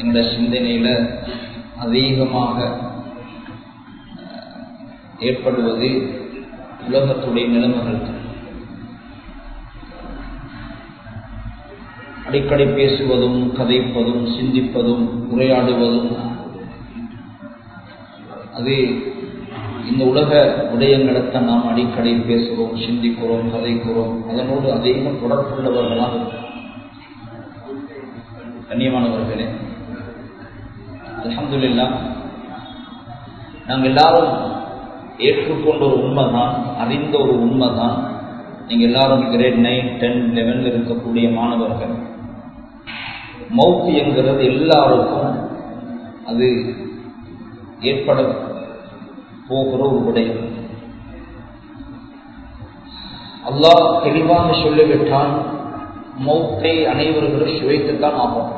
எங்களுடைய சிந்தனையில அதிகமாக ஏற்படுவது உலகத்துடைய நிலைமைகள். அடிக்கடி பேசுவதும் கதைப்பதும் சிந்திப்பதும் உரையாடுவதும் அது இந்த உலக விடயங்களைத்தான் நாம் அடிக்கடி பேசுகிறோம், சிந்திக்கிறோம், கதைக்கிறோம். அதனோடு அதிகம் தொடர்புள்ளவர்களாக கண்ணியமானவர்களே, அல்ஹம்துலில்லாஹ் நாங்கள் எல்லாரும் ஏற்றுக்கொண்ட ஒரு உண்மைதான், அறிந்த ஒரு உண்மைதான். நீங்க எல்லாரும் கிரேட் 9, 10, 11 இருக்கக்கூடிய மாணவர்கள், மௌத் என்கிறது எல்லாருக்கும் அது ஏற்பட போகிற ஒரு விடயம். அல்லாஹ் தெளிவாக சொல்லிவிட்டால் மௌத்தை அனைவர்களும் சுவைத்துத்தான் ஆகும்.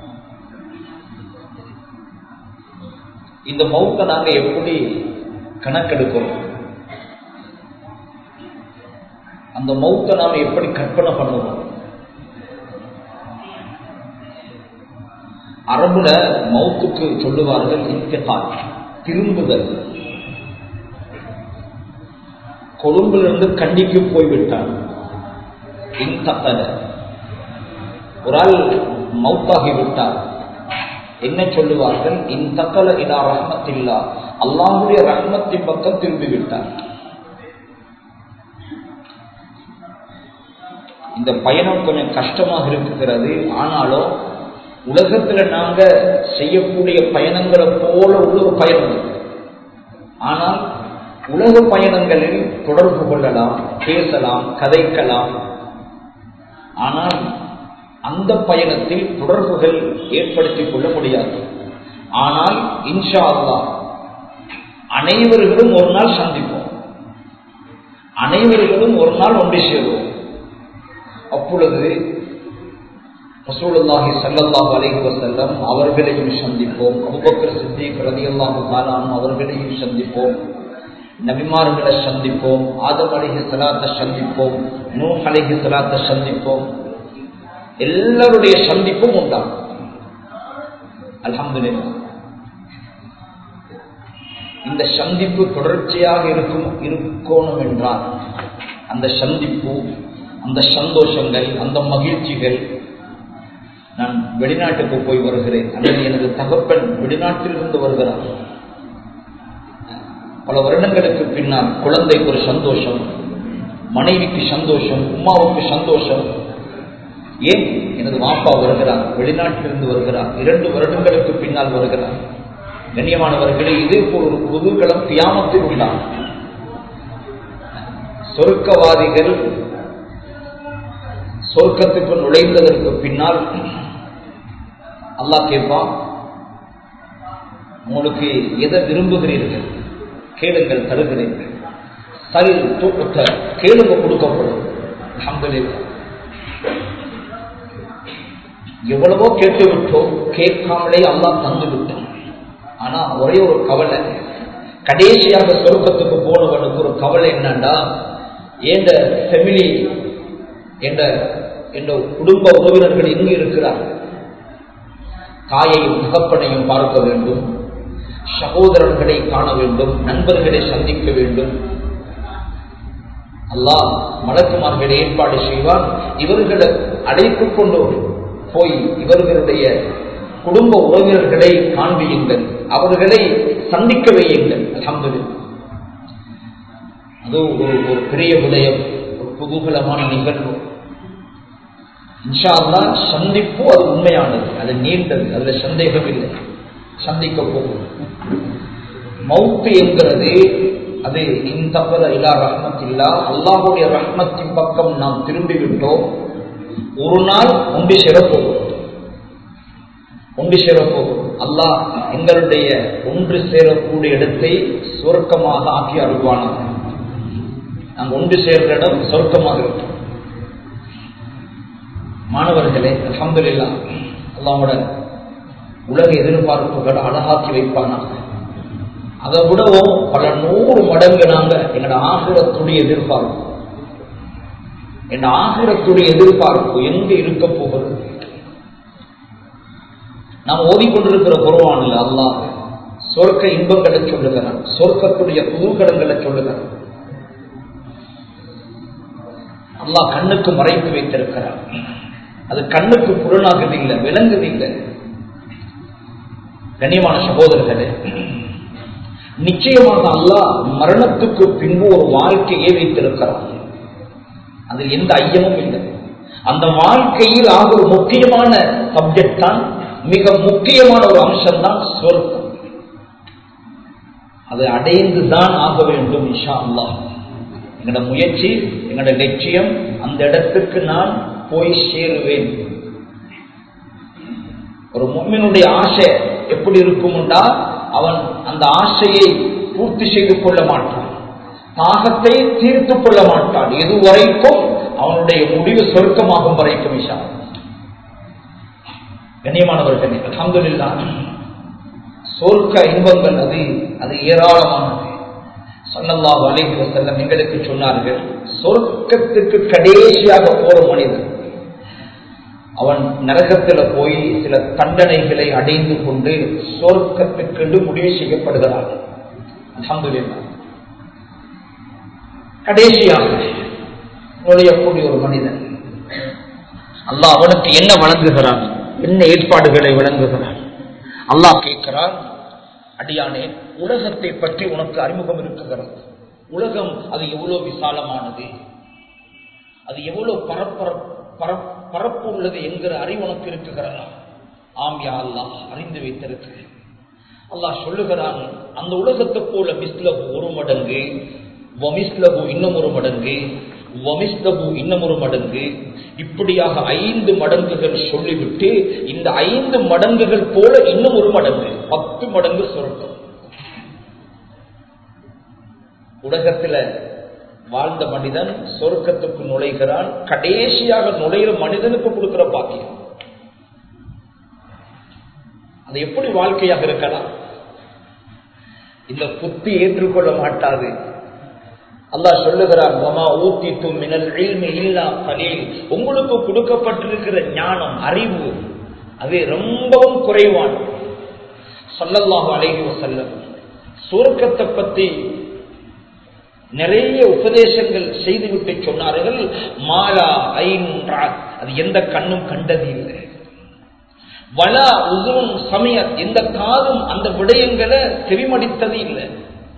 இந்த மௌத்தை நாங்க எப்படி கணக்கெடுக்கிறோம், அந்த மௌத்தை நாம எப்படி கற்பனை பண்ணுவோம்? அரபுல மௌத்துக்கு சொல்லுவார்கள் இன்திகால், திரும்புதல். கொழும்பிலிருந்து கண்டிக்கு போய்விட்டான், இன்தகல. ஒரு ஆள் மௌத்தாகிவிட்டார், என்ன சொல்லுவார்கள்? இன்தகல இலா ரஹ்மத்தில்லா, அல்லாஹ்வுடைய ரஹ்மத்தின் பக்கம் திரும்பிவிட்டார். இந்த பயணம் கொஞ்சம் கஷ்டமாக இருக்கிறது. ஆனாலும் உலகத்துல நாங்க செய்யக்கூடிய பயணங்களை போல உள்ள ஒரு பயணம். ஆனால் உலக பயணங்களில் தொடர்பு கொள்ளலாம், பேசலாம், கதைக்கலாம். ஆனால் அந்த பயணத்தில் தொடர்புகள் ஏற்படுத்திக் கொள்ள முடியாது. ஆனால் இன்ஷா அல்லாஹ் அனைவர்களும் ஒரு நாள் சந்திப்போம், அனைவர்களும் ஒரு நாள் ஒன்று சேருவோம். அப்பொழுது ரசூலுல்லாஹி ஸல்லல்லாஹு அலைஹி வஸல்லம் அவர்களையும் சந்திப்போம், அபூபக்கர் சித்தீக் ரலியல்லாஹு தஆலா அன்ஹு அவர்களையும் சந்திப்போம், நபிமார்களை சந்திப்போம், ஆதம் அலைஹிஸ்ஸலாத்தை சந்திப்போம், நூஹ் அலைஹிஸ்ஸலாத்தை சந்திப்போம். எல்லாருடைய சந்திப்பும் உண்டாகும். அல்ஹம்துலில்லாஹ். இந்த சந்திப்பு தொடர்ச்சியாக இருக்கணும் என்றால் அந்த சந்திப்பு, அந்த சந்தோஷங்கள், அந்த மகிழ்ச்சிகள். நான் வெளிநாட்டுக்கு போய் வருகிறேன், அல்லது எனது தகப்பன் வெளிநாட்டிலிருந்து வருகிறார். பல வருடங்களுக்கு பின்னால் குழந்தைக்கு ஒரு சந்தோஷம், மனைவிக்கு சந்தோஷம், உம்மாவுக்கு சந்தோஷம். ஏன்? எனது வாப்பா வருகிறார், வெளிநாட்டிலிருந்து வருகிறார், 2 வருடங்களுக்கு பின்னால் வருகிறார். கண்ணியமானவர்களே, இதே போல் ஒரு குதூகலம் கியாமத்தில் உண்டாகும். சொர்க்கவாதிகள் சொர்க்கத்துக்கு நுழைந்ததற்கு பின்னால் அல்லாஹ் கேட்பான், உங்களுக்கு எதை விரும்புகிறீர்கள் கேளுங்கள், தருகிறீர்கள். சல் தூக்க, கேளுங்க, கொடுக்கப்படும். அல்ஹம்துலில்லாஹ். எவ்வளவோ கேட்டு விட்டோம், கேட்காமலே அல்லாஹ் தந்து விட்டோம். ஆனா ஒரே ஒரு கவலை, கடைசியாக சொர்க்கத்துக்கு போனவனுக்கு ஒரு கவலை என்னண்டா, என்ற ஃபேமிலி, என்ற குடும்ப உறவினர்கள் எங்கு இருக்கிறார்? தாயையும் தகப்பனையும் பார்க்க வேண்டும், சகோதரர்களை காண வேண்டும், நண்பர்களை சந்திக்க வேண்டும். அல்லாஹ் மலக்குமார்களை ஏற்பாடு செய்வார். இவர்களை அழைத்துக் கொண்டு போய் இவர்களுடைய குடும்ப உறவினர்களை காண்பியுங்கள், அவர்களை சந்திக்க வையுங்கள். அல்ஹம்துலில்லாஹ். அது ஒரு பெரிய விடயம், ஒரு குதூகலமான நிகழ்வு. இன்ஷா அல்லாஹ் சந்திப்பு அது உண்மையானது, அது நீண்டது, அதுல சந்தேகம் இல்லை. சந்திக்க போகும். மௌத்து என்கிறது அது இன்தகல இலா ரஹ்மத்தில்லா, அல்லாஹ்வுடைய ரஹ்மத்தின் பக்கம் நாம் திரும்பி விட்டோம். ஒரு நாள் ஒன்று சேரப்போகும், ஒன்று சேரப்போகும். அல்லாஹ் எங்களுடைய ஒன்று சேரக்கூடிய இடத்தை சொர்க்கமாக ஆக்கி அருள்வானாக. நாங்கள் ஒன்று சேர்ந்த இடம் சொர்க்கமாக இருக்கும். மாணவர்களே, அல்ஹம்துலில்லாஹ், அல்லாஹ்வோட உலக எதிர்பார்ப்புகளை அழகாக்கி வைப்பானாக. அதை விடவும் பல 100 மடங்கு நாங்க எங்களோட ஆகிரத்துடைய எதிர்பார்ப்பு, என் ஆகிரத்துடைய எதிர்பார்ப்பு எங்க இருக்க போகிறது? நாம் ஓதிக்கொண்டிருக்கிற குர்ஆனில் அல்லாஹ் சொர்க்க இன்பங்களை சொல்லுகிறான், சொர்க்கத்துடைய குதூகலங்களை சொல்லுகிறான். அல்லாஹ் கண்ணுக்கு மறைத்து வைத்திருக்கிறான். அது கண்ணுக்கு புலனாகுதில்லை, விளங்குதில்லை. கண்ணியமான சகோதரர்களே, நிச்சயமாக அல்லாஹ் மரணத்துக்கு பின்பு ஒரு வாழ்க்கையை வைத்திருக்கிறான். அதில் எந்த ஐயமும் இல்லை. அந்த வாழ்க்கையில் ஆக ஒரு முக்கியமான சப்ஜெக்ட் தான், மிக முக்கியமான ஒரு அம்சம் தான் சொர்க்கம். அதை அடைந்துதான் ஆக வேண்டும் இன்ஷா அல்லாஹ். எங்களோட முயற்சி, எங்களோட லட்சியம், அந்த இடத்துக்கு நான் போய் சேருவேன். ஒரு முஃமினுடைய ஆசை எப்படி இருக்கும்டா, அவன் அந்த ஆசையை பூர்த்தி செய்து கொள்ள மாட்டான், தாகத்தை தீர்த்து கொள்ள மாட்டான், எதுவரைக்கும் அவனுடைய முடிவு சொர்க்கமாகும் வரைக்கும். இன்ஷா அல்லாஹ். கண்ணியமானவர்களே, அல்ஹம்துலில்லாஹ், சொர்க்க இன்பங்கள் அது ஏராளமானது. ஸல்லல்லாஹு அலைஹி வஸல்லம் எங்களுக்கு சொன்னார்கள், சொர்க்கத்துக்கு கடைசியாக போற மனிதன் அவன் நரகத்தில் போய் சில தண்டனைகளை அடைந்து கொண்டு சொர்க்கத்துக்கு முடிவு செய்யப்படுகிறான். அல்ஹம்துலில்லாஹ், கடைசியாக நுழையக்கூடிய ஒரு மனிதன் அல்லாஹ் அவனுக்கு என்ன வழங்குகிறான், என்ன ஏற்பாடுகளை வழங்குகிறான். அல்லாஹ் கேட்கிறான், அடியானே, உலகத்தை பற்றி உனக்கு அறிமுகம் இருக்குகிறது. உலகம் அது எவ்வளவு விசாலமானது, அது எவ்வளவு பரப்பு உள்ளது என்கிற அறிவு உனக்கு இருக்குகிறதா? ஆம் யா அல்லாஹ், அறிந்து வைத்திருக்கிறேன். அல்லாஹ் சொல்லுகிறான், அந்த உலகத்தை போல மிஸ்லகு ஒரு மடங்கு, வமிஸ்லகு இன்னும் ஒரு மடங்கு, வமிஸ்லகு இன்னும் ஒரு மடங்கு, இப்படியாக 5 மடங்குகள் சொல்லிவிட்டு இந்த 5 மடங்குகள் போல இன்னும் ஒரு மடங்கு, 10 மடங்கு சொர்க்கம். உலகத்தில் வாழ்ந்த மனிதன் சொர்க்கத்துக்கு நுழைகிறான். கடைசியாக நுழைகிற மனிதனுக்கு கொடுக்கிற பாக்கியம், அது எப்படி வாழ்க்கையாக இருக்கலாம்? இந்த புத்தி ஏற்றுக்கொள்ள மாட்டாது. அல்லாஹ் சொல்லுகிறான், உங்களுக்கு கொடுக்கப்பட்டிருக்கிற ஞானம், அறிவு அது ரொம்பவும் குறைவான. ஸல்லல்லாஹு அலைஹி வஸல்லம் சொர்க்கத்தை பற்றி நிறைய உபதேசங்கள் செய்துவிட்டு சொன்னார்கள், மாலா ஐனுன் ராத், அது எந்த கண்ணும் கண்டது இல்லை, வலா உதுன் சமயத், எந்த காதும் அந்த விடயங்களை செவிமடித்தது இல்லை,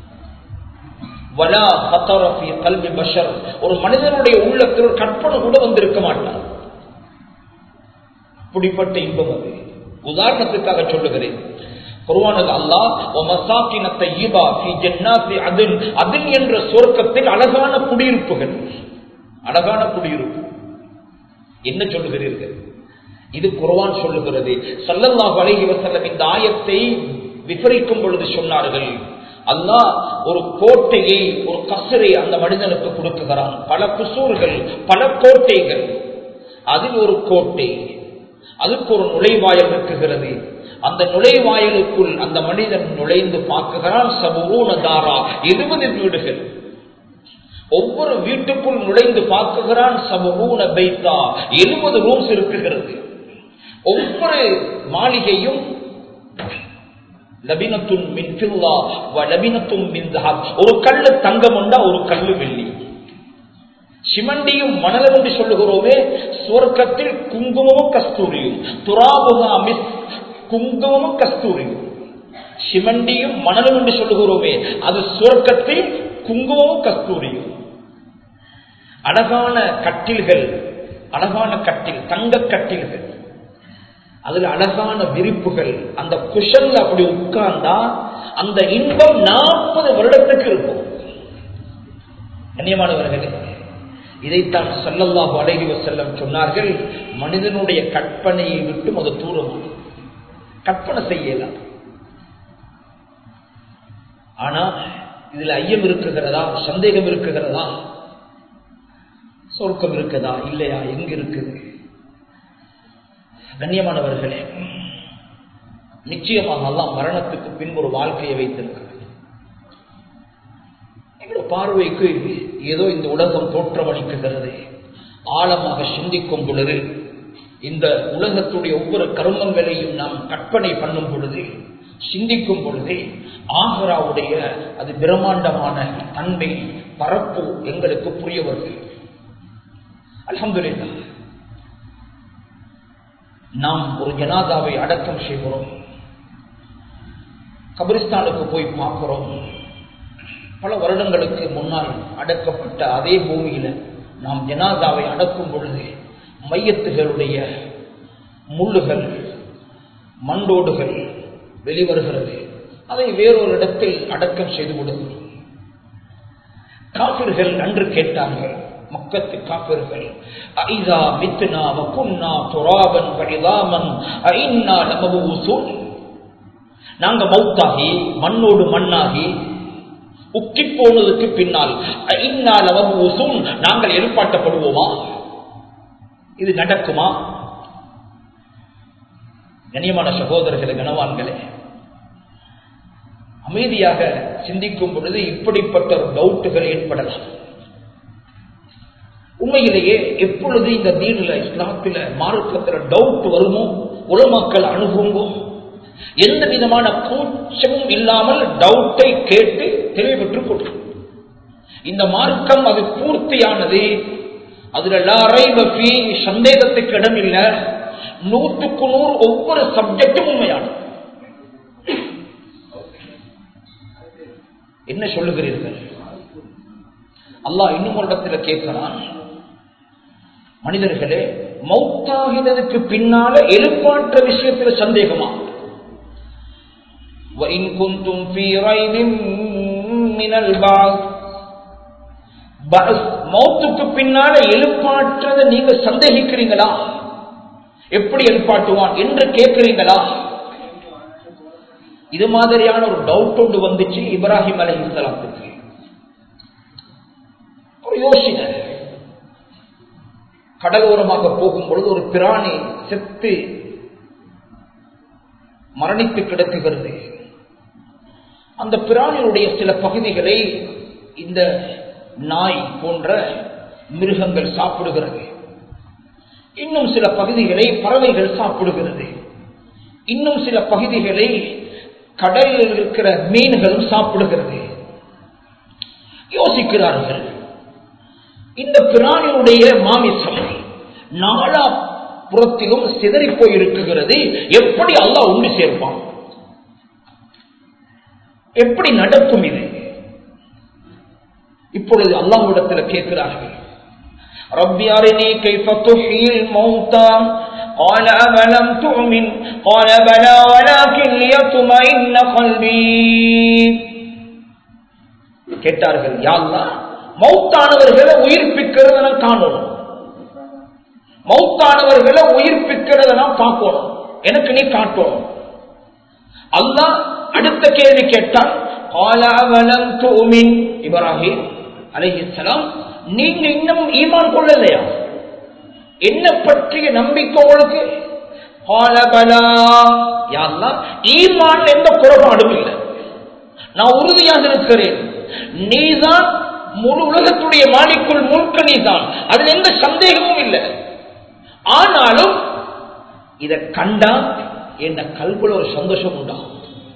வலா ஃபதர ஃபீ கல்பி பஷர், ஒரு மனிதனுடைய உள்ளத்தில் ஒரு கற்பனை கூட வந்திருக்க மாட்டார். அப்படிப்பட்ட இன்பம் அது. உதாரணத்துக்காக சொல்லுகிறேன், குர்ஆனில் அல்லாஹ் வமசாகின தய்யிபா ஃபீ ஜன்னாத்தி அத்ன், அத்ன் என்ற சொர்க்கத்தில் அழகான குடியிருப்புகள், அழகான குடியிருப்பு. என்ன சொல்லுகிறீர்கள்? இது குர்ஆன் சொல்லுகிறது. ஸல்லல்லாஹு அலைஹி வஸல்லம் இந்த ஆயத்தை விவரிக்கும் பொழுது சொன்னார்கள், அல்லாஹ் ஒரு கோட்டையை, ஒரு கஸ்ரை அந்த மனிதனுக்கு கொடுக்குகிறான். பல குசூர்கள், பல கோட்டைகள். அதில் ஒரு கோட்டை, அதுக்கு ஒரு நுழைவாயில் இருக்குகிறது. அந்த நுழைவாயிலுக்குள் அந்த மனிதன் நுழைந்து பார்க்குகிறான், சபூன தாரா, 70 வீடுகள். ஒவ்வொரு வீட்டுக்குள் நுழைந்து பார்க்குகிறான், சபூன பைத்தா, 70 ரூம்ஸ் இருக்குகிறது. ஒவ்வொரு மாளிகையும் லபினத்துன் மின் ஃபில்லா வ லபினத்துன் மின் தஹப், ஒரு கல்லு தங்கம் உண்டா, ஒரு கல்லு வெள்ளி. சிமண்டியும் மணலும் என்று சொல்லுகிறோமே, சுவர்க்கத்தில் குங்குமமும் கஸ்தூரியும், துராபுகா மிஸ், குங்குமமும் கஸ்தூரியும். சிமண்டியும் மணலும் என்று சொல்லுகிறோமே, அது சுவர்க்கத்தில் குங்குமமும் கஸ்தூரியும். அழகான கட்டில்கள், அழகான கட்டில், தங்க கட்டில்கள், அதுல அழகான விரிப்புகள். அந்த குஷன்ல அப்படி உட்கார்ந்தா அந்த இன்பம் 40 வருடத்துக்கு இருக்கும். கண்ணியமானவர்களே, இதைத்தான் ஸல்லல்லாஹு அலைஹி வஸல்லம் சொன்னார்கள், மனிதனுடைய கற்பனையை விட்டு அது தூரமான, கற்பனை செய்யலாம். ஆனா இதுல ஐயம் இருக்குகிறதா, சந்தேகம் இருக்குகிறதா? சொர்க்கம் இருக்குதா இல்லையா, எங்க இருக்குது? கண்ணியமானவர்களே, நிச்சயமாக அல்லாஹ் மரணத்துக்கு பின் ஒரு வாழ்க்கையை வைத்திருக்கிறார். எங்களுடைய பார்வைக்கு ஏதோ இந்த உலகம் தோற்றமளிக்குகிறது. ஆழமாக சிந்திக்கும் பொழுது இந்த உலகத்துடைய ஒவ்வொரு கர்மங்களையும் நாம் கற்பனை பண்ணும் பொழுது, சிந்திக்கும் பொழுது ஆகிராவுடைய அது பிரம்மாண்டமான தன்மை பரப்பு எங்களுக்கு புரிய வருது. அல்ஹம்துலில்லாஹ். நாம் ஒரு ஜனாதாவை அடக்கம் செய்கிறோம், கபிரிஸ்தானுக்கு போய் பார்க்கிறோம். பல வருடங்களுக்கு முன்னால் அடக்கப்பட்ட அதே பூமியில நாம் ஜனாதாவை அடக்கும் பொழுது மையத்துகளுடைய முள்ளுகள், மண்டோடுகள் வெளிவருகிறது. அதை வேறொரு இடத்தில் அடக்கம் செய்து கொடுக்கிறோம். காபிர்கள் அன்று கேட்டார்கள், மக்கத்து காபிர்கள், ஐதா மித்னா வகுன்னா துராபன் வஇதாமன் ஐன்னா லமபூஸூன், நாங்க மௌத்தாகி மண்ணோடு மண்ணாகி உக்கி போனதுக்கு பின்னால் ஐன்னா லமபூஸூன், நாங்கள் எழுப்பாட்டப்படுவோமா? இது நடக்குமா? கண்ணியமான சகோதரர்களே, கனவான்களே, அமைதியாக சிந்திக்கும் பொழுது இப்படிப்பட்ட ஒரு டவுட்டுகள் ஏற்படலாம். உண்மையிலேயே எப்பொழுது இந்த தீனில, இஸ்லாத்தில, மார்க்கத்தில் டவுட் வருமோ உலமாக்கள் அணுகுங்கோ, எந்த விதமான கூச்சமும் இல்லாமல் டவுட்டை கேட்டு தெளிவுபெற்றுக் கொள்ளும். இந்த மார்க்கம் அது பூர்த்தியானது, அதுல சந்தேகத்துக்கு இடம் இல்லை. 100க்கு 100 ஒவ்வொரு சப்ஜெக்டும் உண்மையானது. என்ன சொல்லுகிறீர்கள்? அல்லாஹ் இன்னும் ஒரு இடத்துல கேட்கிறான், மனிதர்களே மௌத்தாகினதுக்கு பின்னால எழுப்பாற்ற விஷயத்தில் சந்தேகமா? وَإِن كُنتُمْ فِي رَيْبٍ مِّنَ الْبَعْثِ, மௌத்துக்கு பின்னால எழுப்பாற்றதை நீங்க சந்தேகிக்கிறீங்களா? எப்படி எழுப்பாட்டுவான் என்று கேட்கிறீங்களா? இது மாதிரியான ஒரு டவுட் ஒன்று வந்துச்சு இப்ராஹிம் அலைஹிஸ்ஸலாத்துக்கு. ஒரு யோசனை, கடலோரமாக போகும் பொழுது ஒரு பிராணி செத்து மரணித்து கிடக்குகிறது. அந்த பிராணியுடைய சில பகுதிகளை இந்த நாய் போன்ற மிருகங்கள் சாப்பிடுகிறது. இன்னும் சில பகுதிகளை பறவைகள் சாப்பிடுகிறது. இன்னும் சில பகுதிகளை கடலில் இருக்கிற மீன்களும் சாப்பிடுகிறது. யோசிக்கிறார்கள், இந்த பிராணியுடைய மாமிசம் நாலா புறத்திலும் சிதறி போயிருக்கிறது, எப்படி அல்லாஹ் ஒன்று சேர்ப்பான்? எப்படி நடக்கும் இது? இப்பொழுது அல்லாஹ்விடத்தில் கேட்கிறார்கள், ரப்பி அரினி கைஃப துஹ்யில் மௌதா قال أَوَلَمْ تُؤْمِنْ قال بلى ولكن ليطمئن قلبي. கேட்டார்கள், யா அல்லாஹ், மௌத்தானவர்களை உயிர்ப்பிக்கிறத நான் காணணும், மௌத்தானவர்களை உயிர்ப்பிக்கிறத நான் பார்க்கணும், எனக்கு நீ காட்டணும். அல்லாஹ் அடுத்த கேள்வி கேட்டான், قال أَوَلَمْ تُؤْمِنْ இப்ராஹிம் அலைஹிஸ்ஸலாம், நீங்க இன்னும் ஈமான் கொள்ளலையா? என்ன பற்றிய நம்பிக்கை உங்களுக்கு? قال بلى, யா அல்லாஹ், ஈமான் எந்த குறைபாடும் இல்லை, நான் உறுதியாக இருக்கிறேன், நீதான் முழு உலகத்துடைய மாலிக்குள் முழுக்க நீதான், அதுல எந்த சந்தேகமும் இல்லை. ஆனாலும் இதை கண்டா என் கல்புல ஒரு சந்தோஷம் உண்டாகும்,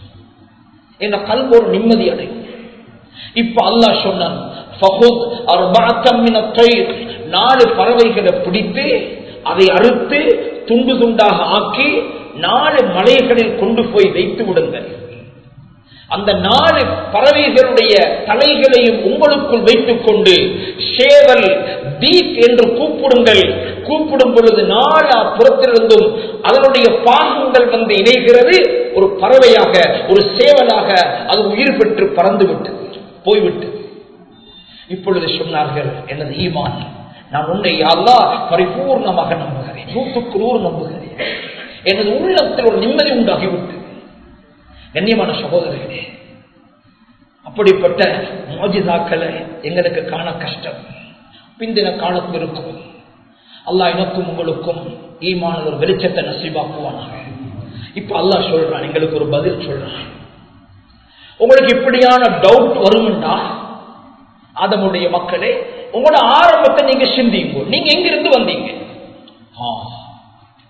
என் கல்பு ஒரு நிம்மதி அடையும். இப்ப அல்லாஹ் சொன்னான், ஃபஹுத் அர்பஅத்தம் மின த்வைர், 4 பறவைகளை பிடித்து அதை அறுத்து துண்டு துண்டாக ஆக்கி 4 மலைகளில் கொண்டு போய் வைத்து விடுங்கள். அந்த 4 பறவைகளுடைய தலைகளையும் உங்களுக்குள் வைத்துக் கொண்டு சேவல் தீக் என்று கூப்பிடுங்கள். கூப்பிடும் பொழுது 4 புறத்திலிருந்தும் அதனுடைய பாகங்கள் வந்து இணைகிறது. ஒரு பறவையாக, ஒரு சேவலாக அது உயிர் பெற்று பறந்து விட்டது, போய்விட்டது. இப்பொழுது சொன்னார்கள், எனது ஈமான், நான் உன்னை யா அல்லாஹ் பரிபூர்ணமாக நம்புகிறேன், 100க்கு 100 நம்புகிறேன், எனது உள்ளத்தில் ஒரு நிம்மதி உண்டாகிவிட்டது. கண்ணியமான சகோதரர்களே, அப்படிப்பட்ட மோஜிதாக்களை எங்களுக்கு காண கஷ்டம், பிந்தின காலத்தில் இருக்கும். அல்லாஹ் எனக்கும் உங்களுக்கும் ஈமான ஒரு வெளிச்சத்தை நசீபாக்குவானாக. இப்ப அல்லாஹ் சொல்றான், எங்களுக்கு ஒரு பதில் சொல்றான். உங்களுக்கு இப்படியான டவுட் வரும்டா, ஆதமுடைய மக்களே, உங்களோட ஆரம்பத்தை நீங்க சிந்திங்க. நீங்க எங்கிருந்து வந்தீங்க?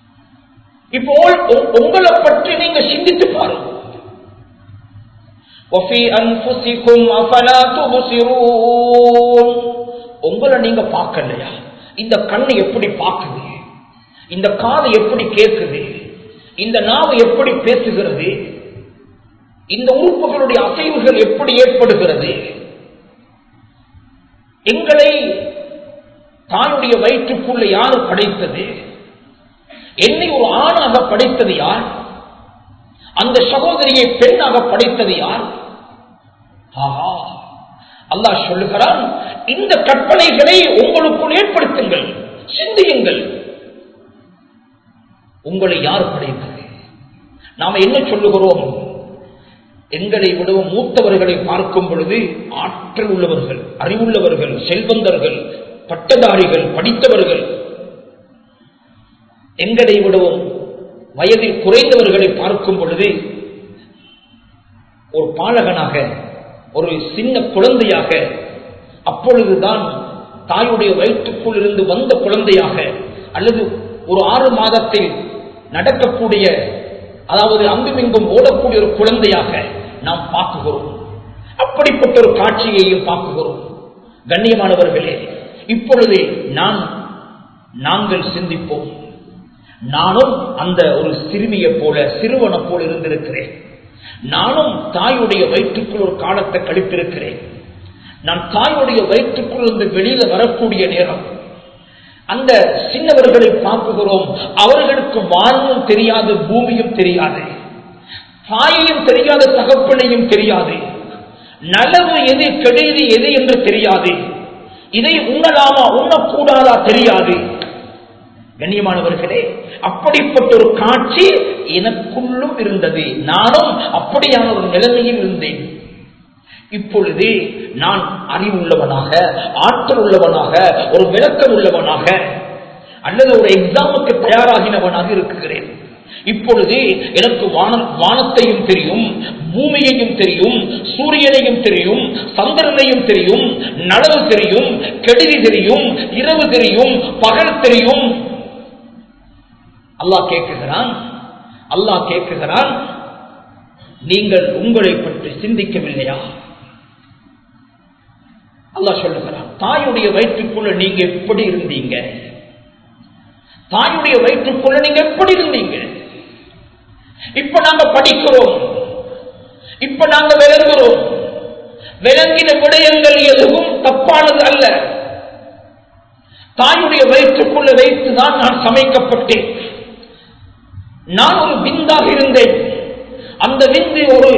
இப்போ உங்களை பற்றி நீங்க சிந்தித்து பாருங்க. உங்களை நீங்க பார்க்கலையா? இந்த கண்ணு எப்படி பார்க்குது, இந்த காது எப்படி கேட்குது, இந்த நாவு எப்படி பேசுகிறது, இந்த உறுப்புகளுடைய அசைவுகள் எப்படி ஏற்படுகிறது? எங்களை தானுடைய வயிற்றுக்குள்ள யாரு படைத்தது? என்னை ஒரு ஆணாக படைத்தது யார்? அந்த சகோதரியை பெண்ணாக படைத்தது யார்? அல்லாஹ் சொல்லுகிறான், இந்த கற்பனைகளை உங்களுக்குள் ஏற்படுத்துங்கள், சிந்தியுங்கள். உங்களை யார் படைத்தது? நாம என்ன சொல்லுகிறோம்? எங்களை விடவும் மூத்தவர்களை பார்க்கும் பொழுது ஆற்றல் உள்ளவர்கள், அறிவுள்ளவர்கள், செல்வந்தர்கள், பட்டதாரிகள், படித்தவர்கள். எங்களை விடவும் வயதில் குறைந்தவர்களை பார்க்கும் பொழுது ஒரு பாலகனாக, ஒரு சின்ன குழந்தையாக, அப்பொழுதுதான் தாயுடைய வயிற்றுக்குள் இருந்து வந்த குழந்தையாக, அல்லது ஒரு 6 மாதத்தில் நடக்கக்கூடிய, அதாவது அங்குமிங்கும் ஓடக்கூடிய ஒரு குழந்தையாக நாம் பார்க்குகிறோம். அப்படிப்பட்ட ஒரு காட்சியையும் பார்க்குகிறோம். கண்ணியமானவர்களே, இப்பொழுது நாங்கள் சிந்திப்போம். நானும் அந்த ஒரு சிறுமியை போல, சிறுவனை போல இருந்திருக்கிறேன். நானும் தாயுடைய வயிற்றுக்குள் ஒரு காலத்தை கழித்திருக்கிறேன். நான் தாயுடைய வயிற்றுக்குள் இருந்து வெளியில வரக்கூடிய நேரம் அந்த சின்னவர்களை பார்க்குகிறோம். அவர்களுக்கு வானமும் தெரியாது, பூமியும் தெரியாது, தாயையும் தெரியாது, தகப்பனையும் தெரியாது, நலவு எது கெடுதி எது என்று தெரியாது, இதை உண்ணலாமா உண்ணக்கூடாதா தெரியாது. கண்ணியமானவர்களே, அப்படிப்பட்ட ஒரு காட்சி எனக்குள்ளும் இருந்தது. நானும் அப்படியான ஒரு நிலைமையில் இருந்தேன். இப்பொழுது நான் அறிவுள்ளவனாக, ஆற்றல் உள்ளவனாக, ஒரு விளக்கம் உள்ளவனாக, அல்லது ஒரு எக்ஸாமுக்கு தயாராகினவனாக இருக்கிறேன். இப்பொழுது எனக்கு வானத்தையும் தெரியும், பூமியையும் தெரியும், சூரியனையும் தெரியும், சந்திரனையும் தெரியும், நலவு தெரியும், கெடுதி தெரியும், இரவு தெரியும், பகல் தெரியும். அல்லாஹ் கேட்குகிறான், நீங்கள் உங்களை பற்றி சிந்திக்கவில்லையா? அல்லாஹ் சொல்லுகிறான், தாயுடைய வயிற்றுக்குள்ள நீங்க எப்படி இருந்தீங்க? தாயுடைய வயிற்றுக்குள்ள நீங்க எப்படி இருந்தீங்க? இப்ப நாங்க படிக்கிறோம், இப்ப நாங்க விளங்குறோம். விளங்கின விடயங்கள் எதுவும் தப்பானது அல்ல. தாயுடைய வயிற்றுக்குள்ள வைத்துதான் நான் சமைக்கப்பட்டேன். நான் ஒரு விந்தாக இருந்தேன். அந்த விந்து ஒரு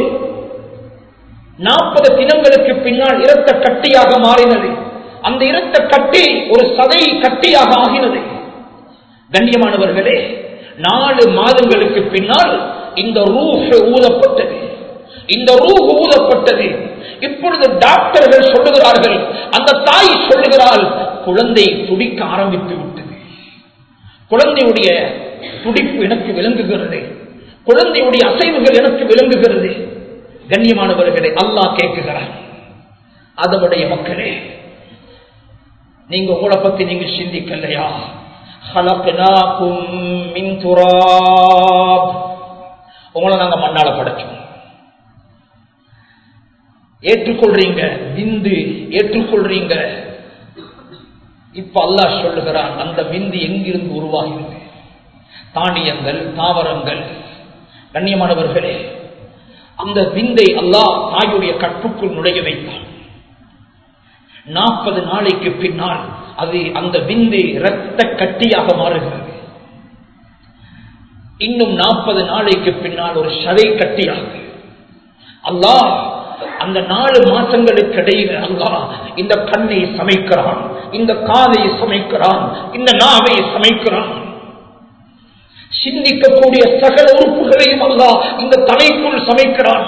40 தினங்களுக்கு பின்னால் இரத்த கட்டியாக மாறினது. அந்த இரத்த கட்டி ஒரு சதை கட்டியாக ஆகினது. கண்ணியமானவர்களே, 4 மாதங்களுக்கு பின்னால் இந்த ரூஹ் ஊதப்பட்டது. இந்த ரூஹ் ஊதப்பட்டது. இப்பொழுது டாக்டர்கள் சொல்லுகிறார்கள், அந்த தாய் சொல்லுகிறாள், குழந்தை துடிக்க ஆரம்பித்து விட்டது. குழந்தையுடைய துடிப்பு எனக்கு விளங்குகிறது, குழந்தையுடைய அசைவுகள் எனக்கு விளங்குகிறது. கண்ணியமானவர்களே, அல்லாஹ் கேட்குகிறார், அதனுடைய மக்களே, நீங்க உங்களை பத்தி நீங்க சிந்திக்கலையா? உங்களை நாங்க மண்ணால படைச்சோம். ஏற்றுக்கொள்றீங்க, விந்து ஏற்றுக்கொள்றீங்க. இப்ப அல்லாஹ் சொல்லுகிறான், அந்த விந்து எங்கிருந்து உருவாகிறது? தானியங்கள், தாவரங்கள். கண்ணியமானவர்களே, அந்த விந்தை அல்லாஹ் தாயுடைய கற்புக்குள் நுழைய வைத்தான். 40 நாளைக்கு பின்னால் அது அந்த விந்து இரத்த கட்டியாக மாறுகிறது. இன்னும் 40 நாளைக்கு பின்னால் ஒரு சதை கட்டியாக. அல்லாஹ் அந்த 4 மாசங்களுக்கு இடையில அல்லாஹ் இந்த கண்ணை சமைக்கிறான், இந்த காதை சமைக்கிறான், இந்த நாவை சமைக்கிறான். சிந்திக்கக்கூடிய சகல உறுப்புகளையும் அல்லாஹ் இந்த தலைக்குள் சமைக்கிறான்.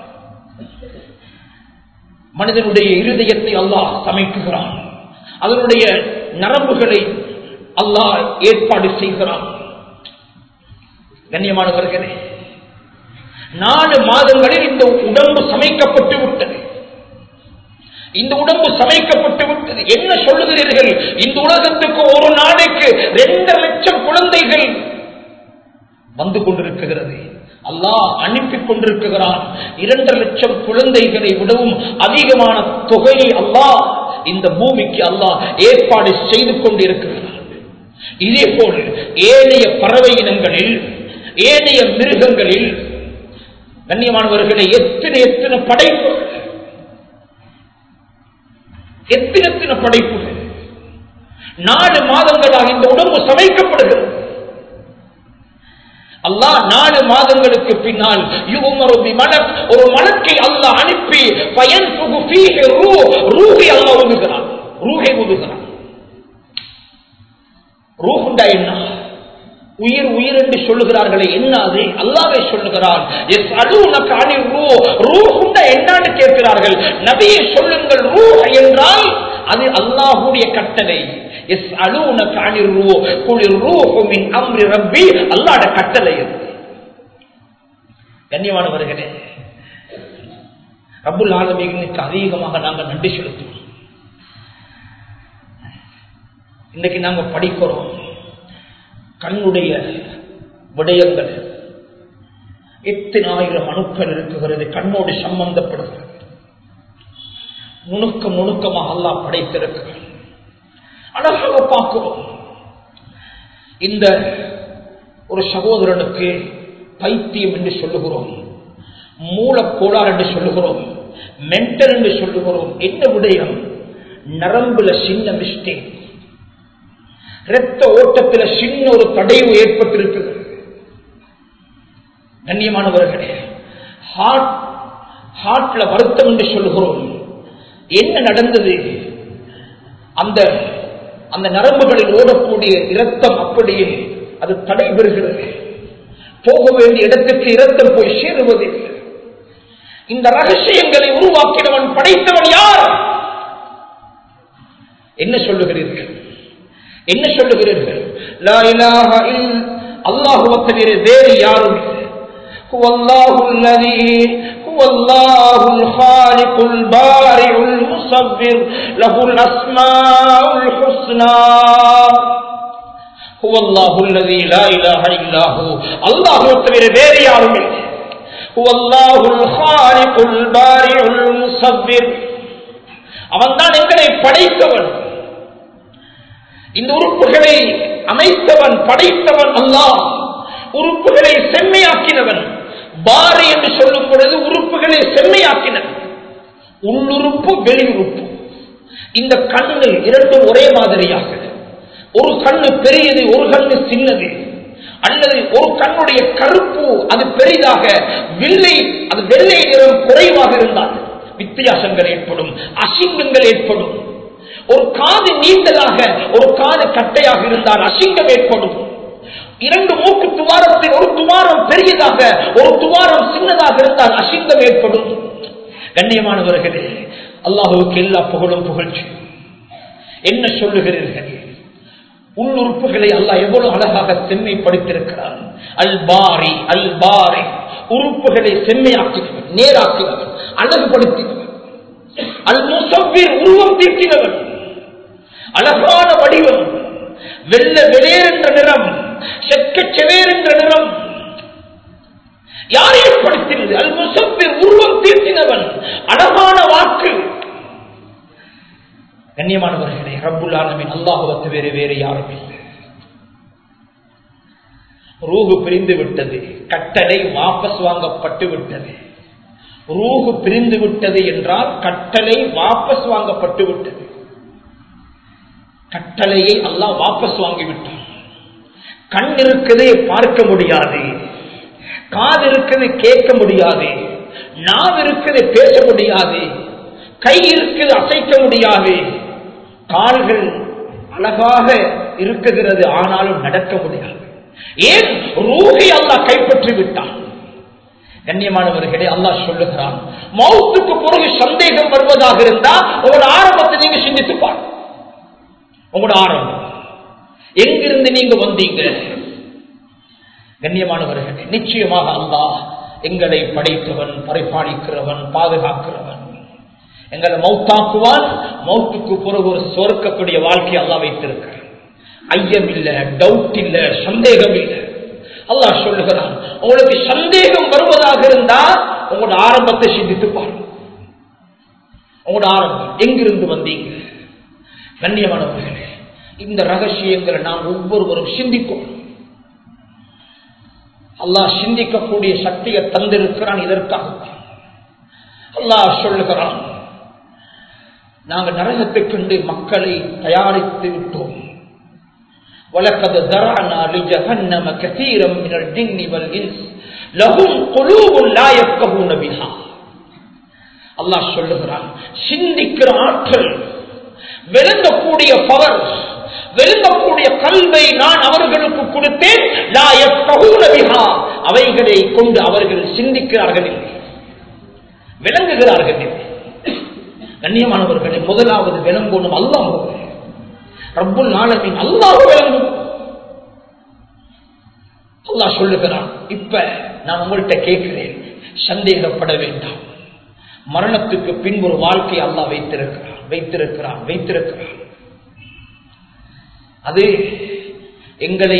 மனிதனுடைய இருதயத்தை அல்லாஹ் சமைக்குகிறான். அதனுடைய நரம்புகளை அல்லாஹ் ஏற்பாடு செய்கிறான். கண்ணியமானவர்களே, 4 மாதங்களில் இந்த உடம்பு சமைக்கப்பட்டு விட்டது. இந்த உடம்பு சமைக்கப்பட்டு விட்டது. என்ன சொல்லுகிறீர்கள்? இந்த உலகத்துக்கு ஒரு நாளைக்கு 2 லட்சம் குழந்தைகள் வந்து கொண்டிருக்கிறது. அல்லாஹ் அனுப்பி கொண்டிருக்கிறான். 2 லட்சம் குழந்தைகளை விடவும் அதிகமான தொகையை அல்லாஹ் இந்த பூமிக்கு அல்லாஹ் ஏற்பாடு செய்து கொண்டிருக்கிறான். இதே போல் ஏனைய பறவை இனங்களில், ஏனைய மிருகங்களில் கண்ணியமானவர்களை எத்தனை படைப்புகள், எத்தனை படைப்புகள். 4 மாதங்களாக இந்த உடம்பு சமைக்கப்படுகிறது. அல்லாஹ் 4 மாதங்களுக்கு பின்னால் ஒரு மலக்கை அல்லாஹ் அனுப்பி ரூஹை அல்லாஹ் ஊதுகிறான். ரூஹை ஊதுகிறான். ரூஹுண்டா என்ன? உயிர் உயிர் என்று சொல்லுகிறார்களே, என்ன அது? அல்லாஹ்வே சொல்லுகிறான். ரூஹுண்டா என்னன்னு கேட்கிறார்கள். நபியே சொல்லுங்கள், ரூஹ் என்றால் அது அல்லாஹ்வுடைய கட்டளை. அல்லாஹ்வுடைய கட்டளை. கண்ணியமானவர்களே, ரப்புல் ஆலமீனுக்கு அதிகமாக நாங்கள் நன்றி செலுத்துவோம். இன்னைக்கு நாங்கள் படிக்கிறோம் கண்ணுடைய விடயங்கள். எத்தனை ஆயிரம் அணுக்கள் இருக்குகிறது கண்ணோடு சம்பந்தப்படுகிறது. நுணுக்கமாக அல்லாஹ் படைத்திருக்கிறார். அழகாக பார்க்கிறோம். இந்த ஒரு சகோதரனுக்கு பைத்தியம் என்று சொல்லுகிறோம், மூலக்கோளாறு என்று சொல்லுகிறோம், மென்டல் என்று சொல்லுகிறோம். என்ன விடயம்? நரம்புல சின்ன மிஸ்டேக், இரத்த ஓட்டத்தில் சின்ன ஒரு தடைவு ஏற்பட்டிருக்கிறது. கண்ணியமானவர்களே, ஹார்ட்ல வருத்தம் என்று சொல்லுகிறோம். என்ன நடந்தது? அந்த நரம்புகளில் ஓடக்கூடிய இரத்தம் அப்படியே அது தடை பெறுகிறது. போக வேண்டிய இடத்துக்கு இரத்தம் போய் சேருவதில்லை. இந்த ரகசியங்களை உருவாக்கினவன், படைத்தவன் யார்? என்ன சொல்லுகிறீர்கள்? என்ன சொல்லுகிறீர்கள்? லா இலாஹ இல்ல அல்லாஹு தவிர வேறு யாரும் இல்லை. ஹுவல்லாஹுல் லதீ ஹுவல்லாஹுல் ஹாலிகுல் பாரிஉல் முஸவ்விர் லஹுல் அஸ்மாஉல் ஹுஸ்னா. ஹுவல்லாஹுல் லதீ லா இலாஹ இல்லஹு அல்லாஹு தவிர வேறு யாரும் இல்லை. ஹுவல்லாஹுல் ஹாலிகுல் பாரிஉல் முஸவ்விர். அவன்தான் எங்களை படைத்தவன், இந்த உறுப்புகளை அமைத்தவன், படைத்தவன் அல்லாஹ். உறுப்புகளை செம்மையாக்கினவன். பாரி என்று சொல்லும் பொழுது உறுப்புகளை செம்மையாக்கினவன். உள்ளுறுப்பு, வெளியுறுப்பு. இந்த கண்ணு இரண்டும் ஒரே மாதிரியாக, ஒரு கண்ணு பெரியது, ஒரு கண்ணு சின்னது, அல்லது ஒரு கண்ணுடைய கருப்பு அது பெரிதாக, அது வெள்ளை நிறம் குறைவாக இருந்தால் வித்தியாசங்கள் ஏற்படும், அசிங்கங்கள் ஏற்படும். ஒரு காது நீண்டதாக, ஒரு காது கட்டையாக இருந்தால் அசிங்கம் ஏற்படும். 2 மூக்கு துவாரத்தில் ஒரு துவாரம் பெரியதாக, ஒரு துவாரம் சின்னதாக இருந்தால் அசிங்கம் ஏற்படும். கண்ணியமானவர்களே, அல்லாஹ்வுக்கு எல்லா புகழும் புகழ்ச்சி. என்ன சொல்லுகிறீர்கள்? உள்ளுறுப்புகளை அல்லாஹ் எவ்வளவு அழகாக செம்மைப்படுத்தியிருக்கிறான். அல் பாரி, அல் பாரி. உறுப்புகளை செம்மையாக்கினவன், நேராக்கினவன், அழகுபடுத்தினவன். அல் முஸவ்விர், உருவம் தீட்டினவன். அழகான வடிவம், வெள்ள வெளியேற என்ற நிறம், செக்க செவேர் என்ற நிறம். யார் ஏற்படுத்தினது? அல் முஸவ்விர், உருவம் தீட்டினவன். அழகான வாக்கு. கண்ணியமானவர்களே, ரப்புல் ஆலமீன் அல்லாஹ்வை தவிர வேறு யாரும் இல்லை. ரூஹு பிரிந்து விட்டது, கட்டளை வாபஸ் வாங்கப்பட்டு விட்டது. ரூஹு பிரிந்து விட்டது என்றால் கட்டளை வாபஸ் வாங்கப்பட்டு விட்டது. கட்டளையை அல்லாஹ் வாபஸ் வாங்கிவிட்டான். கண் இருக்குது, பார்க்க முடியாது. காது இருக்குது, கேட்க முடியாது. நாவு இருக்குது, பேச முடியாது. கை இருக்குது, அசைக்க முடியாது. கால்கள் அழகாக இருக்குகிறது, ஆனாலும் நடக்க முடியாது. ஏன்? ரூஹை அல்லாஹ் கைப்பற்றி விட்டான். கண்ணியமானவர்களே, அல்லாஹ் சொல்லுகிறான், மௌத்துக்கு பிறகு சந்தேகம் வருவதாக இருந்தா உங்களோட ஆரம்பத்தை நீங்க சிந்தித்து பாருங்க. உங்களோட ஆரம்பம் எங்கிருந்து நீங்க வந்தீங்க? கண்ணியமானவர்களே, நிச்சயமாக அல்லாஹ் எங்களை படைத்தவன், பரிபாலிக்கிறவன், பாதுகாக்கிறவன். எங்களை மௌத்தாக்குவான். மௌத்துக்கு பிறகு ஒரு சொர்க்கக்கூடிய வாழ்க்கை அல்லாஹ் வைத்திருக்கிறார். ஐயம் இல்ல, டவுட் இல்ல, சந்தேகம் இல்லை. அல்லாஹ் சொல்லுகிறான், உங்களுக்கு சந்தேகம் வருவதாக இருந்தா உங்களோட ஆரம்பத்தை சிந்தித்து பாருங்க. உங்களோட ஆரம்பம் எங்கிருந்து வந்தீங்க? கண்ணியமானவர்களே, இந்த ரகசியங்களை நாம் ஒவ்வொருவரும் சிந்திப்போம். அல்லாஹ் சிந்திக்கக்கூடிய சக்தியை தந்திருக்கிறான். இதற்காக அல்லாஹ் சொல்லுகிறான், நாங்கள் நரகத்துக்கென்று மக்களை தயாரித்து விட்டோம். وَلَقَدْ ذَرَعْنَا لِجَهَنَّمَ كَثِيرًا مِنَ الْجِنِّ وَالْإِنسِ لَهُمْ قُلُوبٌ لَا يَفْقَهُونَ بِهَا. அல்லாஹ் சொல்லுகிறான், சிந்திக்கிற ஆற்றல், விளங்கக்கூடிய பவர், விளங்கக்கூடிய கல்வை நான் அவர்களுக்கு கொடுத்தேன். லா யஃப்கஹூன பிஹா, அவைகளை கொண்டு அவர்கள் சிந்திக்கிறார்கள் இல்லை, விளங்குகிறார்கள் இல்லை. கண்ணியமானவர்களே, முதலாவது விளங்கணும் அல்லாஹ், ரப்புல் ஆலமீன் அல்லாஹ் விளங்கும். அல்லாஹ் சொல்லுகிறான், இப்ப நான் உங்கள்கிட்ட கேட்கிறேன், சந்தேகப்பட வேண்டாம். மரணத்துக்கு பின்பு ஒரு வாழ்க்கை அல்லாஹ் வைத்திருக்கிறான். அது எங்களை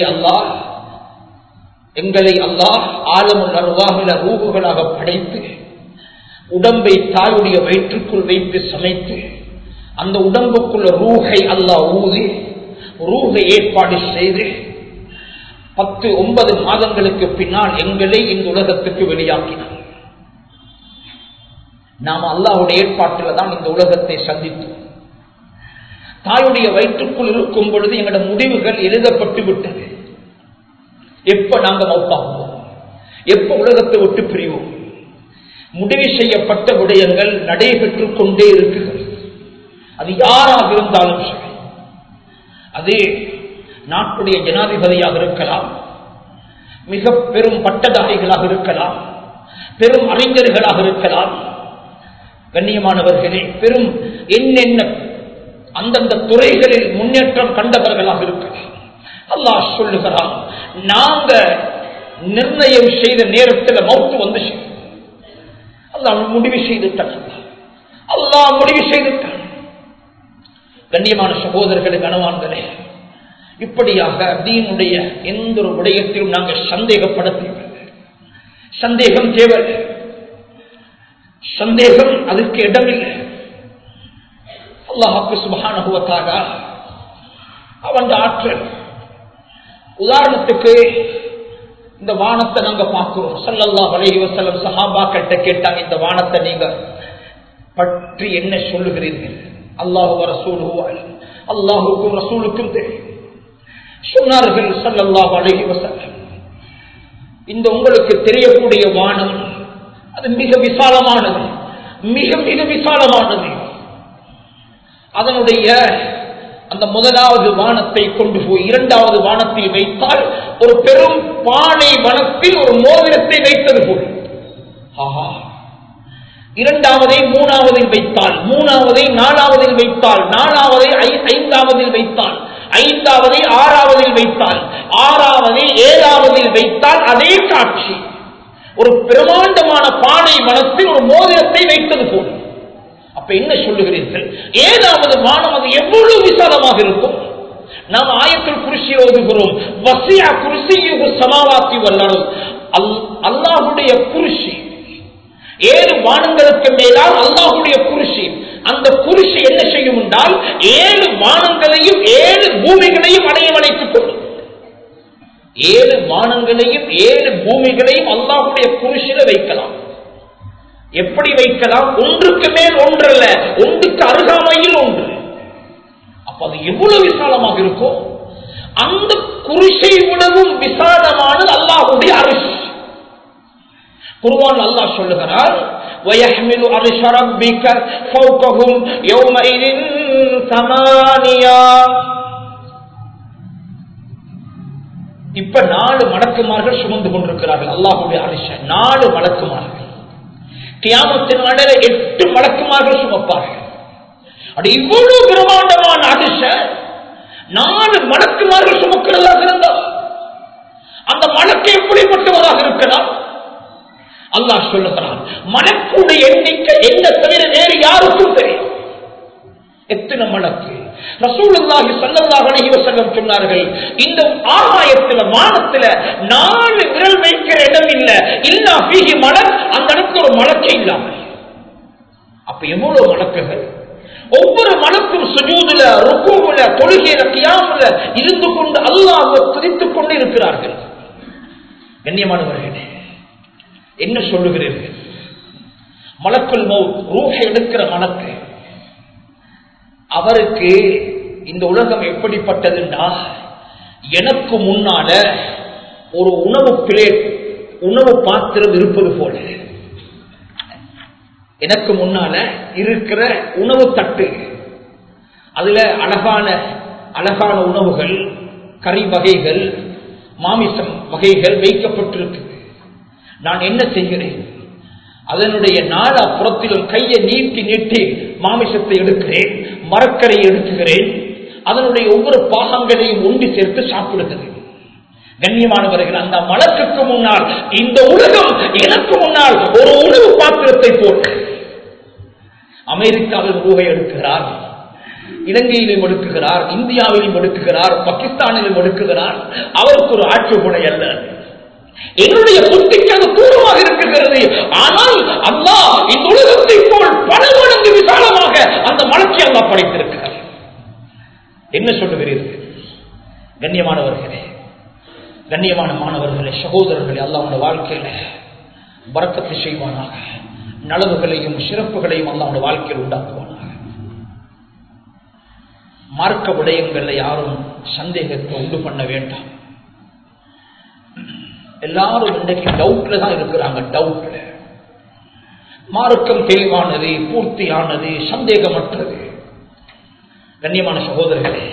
அல்லாஹ் ஆலமுல் அர்வாஹில ரூஹுகளாக படைத்து உடம்பை தாயுடைய வயிற்றுக்குள் வைத்து சமைத்து அந்த உடம்புக்குள்ள ரூஹை அல்லாஹ் ஊதி ரூஹை ஏற்பாடு செய்து 10-9 மாதங்களுக்கு பின்னால் எங்களை இந்த உலகத்துக்கு வெளியாக்கினார். நாம் அல்லாஹ்வுடைய ஏற்பாட்டில் தான் இந்த உலகத்தை சந்தித்தோம். தாயுடைய வயிற்றுக்குள் இருக்கும் பொழுது எங்களோட முடிவுகள் எழுதப்பட்டு விட்டது. எப்ப நாங்கள் மௌத்தாகுவோம், எப்ப உலகத்தை விட்டு பிரிவோம், முடிவு செய்யப்பட்ட விடயங்கள் நடைபெற்றுக் கொண்டே இருக்கிறது. அது யாராக இருந்தாலும் சரி, அது நாட்டுடைய ஜனாதிபதியாக இருக்கலாம், மிக பெரும் பட்டதாரிகளாக இருக்கலாம், பெரும் அறிஞர்களாக இருக்கலாம், கண்ணியமானவர்களே பெரும் என்னென்ன அந்தந்த துறைகளில் முன்னேற்றம் கண்டவர்களாக இருக்கலாம். அல்லாஹ் சொல்லுகிறான், நாங்க நிர்ணயம் செய்த நேரத்தில் மௌத்து வந்து அல்லாஹ் முடிவு செய்துட்டான். கண்ணியமான சகோதரர்களே, கனவான்களே, இப்படியாக தீனுடைய எந்த ஒரு விடயத்திலும் நாங்கள் சந்தேகப்பட தேவையில்லை. சந்தேகம் தேவை, சந்தேகம் அதுக்கு இடமில்லை. அல்லாஹ்வுக்கு சுப்ஹானஹு வ தஆலா அவன் ஆற்றல். உதாரணத்துக்கு இந்த வானத்தை நாங்க பார்க்கிறோம். ஸல்லல்லாஹு அலைஹி வஸல்லம் சஹாபாக்கிட்ட கேட்டாங்க, இந்த வானத்தை நீங்க பற்றி என்ன சொல்லுகிறீர்கள்? அல்லாஹு வ ரசூலுஹு அலைஹி, அல்லாஹ்வுக்கும் ரசூலுக்கும் தெரியும். சொன்னார்கள் ஸல்லல்லாஹு அலைஹி வஸல்லம், இந்த உங்களுக்கு தெரியக்கூடிய வானம் அது மிக விசாலமானது, மிக மிக விசாலமானது. அதனுடைய அந்த முதலாவது வானத்தை கொண்டு போய் இரண்டாவது வானத்தில் வைத்தால் ஒரு பெரும் பானை வனத்தில் ஒரு மோதிரத்தை வைத்தது போல். ஆஹா, இரண்டாவதை மூணாவதில் வைத்தால், மூணாவதை நாலாவதில் வைத்தால், நாலாவதை ஐந்தாவதில் வைத்தால், ஐந்தாவதை ஆறாவதில் வைத்தால், ஆறாவதை ஏழாவதில் வைத்தால் அதே காட்சி. ஒரு பிரமாண்டமான பானை வனத்தில் ஒரு மோதிரத்தை வைத்தது போல். அப்ப என்ன சொல்லுகிறீர்கள்? ஏழாவது வானம் அது எவ்வளவு விசாலமாக இருக்கும்? நாம் ஆயத்துல் குர்சி ஓதுகிறோம், வஸிஅ குர்சியுஹு ஸமாவாத்தி வல் அர்த். அல்லாஹ்வுடைய குர்சி 7 வானங்களுக்கு மேலால் அல்லாஹ்வுடைய குர்சி. அந்த குர்சி என்ன செய்யும் என்றால் 7 வானங்களையும் 7 பூமிகளையும் அணைத்துக் கொள்ளும். 7 வானங்களையும் 7 பூமிகளையும் அல்லாஹ்வுடைய குர்சியில வைக்கலாம். எப்படி வைக்கலாம்? ஒன்றுக்கு மேல் ஒன்றல்ல, ஒன்றுக்கு அருகாமையில் ஒன்று. அப்ப அது எவ்வளவு விசாலமாக இருக்கும்? அந்த குர்சியை விடவும் விசாலமானது அல்லாஹ்வுடைய அர்ஷ். குர்ஆன் அல்லாஹ் சொல்லுகிறார், வயஹ்மிலு அர்ஷ ரப்பிக ஃபௌகஹும் யௌமஇதின் ஸமானியா. இப்ப 4 மலக்குமார்கள் சுமந்து கொண்டிருக்கிறார்கள் அல்லாஹ்வுடைய அர்ஷ. 4 மலக்குமார்கள். கியாமத்தின் நாளில் 8 மலக்குமார்கள் சுமப்பார்கள். அது இவ்வளவு பிரமாண்டமான அர்ஷ 4 மலக்குமார்கள் சுமக்கிறதாக இருந்தால் அந்த மலக்கு எப்படிப்பட்டவராக இருக்கலாம்? அல்லாஹ் சொல்லுகிறான், மலக்குடைய எண்ணிக்கை என்ன தவிர வேறு யாருக்கும் தெரியும். எத்தனை மலக்கு? ரசூலுல்லாஹி ஸல்லல்லாஹு அலைஹி வஸல்லம் சொன்னார்கள், இந்த ஆகாயத்துல வானத்துல 4 விரல் வைக்கிற இடம் இல்ல, இல்லா ஃபீஹி மலக், அந்த இடத்துல ஒரு மலக்கே இல்லாம. அப்ப எவ்வளவு மலக்குகள்! ஒவ்வொரு மலக்கும் சுஜூதுல, ருக்கூல, தொழுகையில, கியாமுல இருந்து கொண்டு அல்லாஹ்வை துதித்துக் கொண்டு இருக்கிறார்கள். கண்ணியமானவர்களே, என்ன சொல்லுகிறீர்கள்? மலக்குல் மௌத், ரூஹை எடுக்கிற மலக்கு, அவருக்கு இந்த உலகம் எப்படிப்பட்டதுன்னா, எனக்கு முன்னால ஒரு உணவு பிளேட், உணவு பாத்திரம் இருப்பது போல, எனக்கு முன்னால இருக்கிற உணவு தட்டு, அதுல அழகான அழகான உணவுகள், கறி வகைகள், மாமிசம் வகைகள் வைக்கப்பட்டிருக்கு. நான் என்ன செய்கிறேன்? அதனுடைய நாலா புறத்திலும் கையை நீட்டி நீட்டி மாமிசத்தை எடுக்கிறேன், மரக்கரையை எடுத்துகிறேன், அதனுடைய ஒவ்வொரு பாகங்களையும் ஒன்று சேர்த்து சாப்பிடுகிறேன். கண்ணியமானவர்கள், அந்த மலக்குக்கு முன்னால் இந்த உலகம் எனக்கு முன்னால் ஒரு உணவு பாத்திரத்தை போட்டு, அமெரிக்காவில் ரூஹை எடுக்கிறார், இலங்கையிலும் எடுக்குகிறார், இந்தியாவிலும் எடுக்குகிறார், பாகிஸ்தானிலும் எடுக்குகிறார். அவருக்கு ஒரு ஆட்சேபனை அல்ல, என்னுடைய புத்திக்கு அது தூரமாக இருக்குகிறது. ஆனால் அல்லாஹ் இந்த உலகத்தை போல் பல மடங்கு விசாலமாக அந்த மலக்கை அல்லாஹ் படைத்திருக்கிறார். என்ன சொல்லுகிறீர்கள்? கண்ணியமானவர்களே, கண்ணியமான மாணவர்களே, சகோதரர்களே, அல்லாஹ்வுடைய வாழ்க்கையில பரக்கத்து செய்வானாக, நலவுகளையும் சிறப்புகளையும் அல்லாஹ்வுடைய வாழ்க்கையில் உண்டாக்குவானாக. மார்க்க விடயங்கள்ல யாரும் சந்தேகத்தை உண்டு பண்ண வேண்டாம். எல்லாரும் இன்றைக்கு டவுட்ல தான் இருக்கிறாங்க. டவுட்ல மார்க்கம் தெளிவானது, பூர்த்தியானது, சந்தேகமற்றது. கண்ணியமான சகோதரர்களே,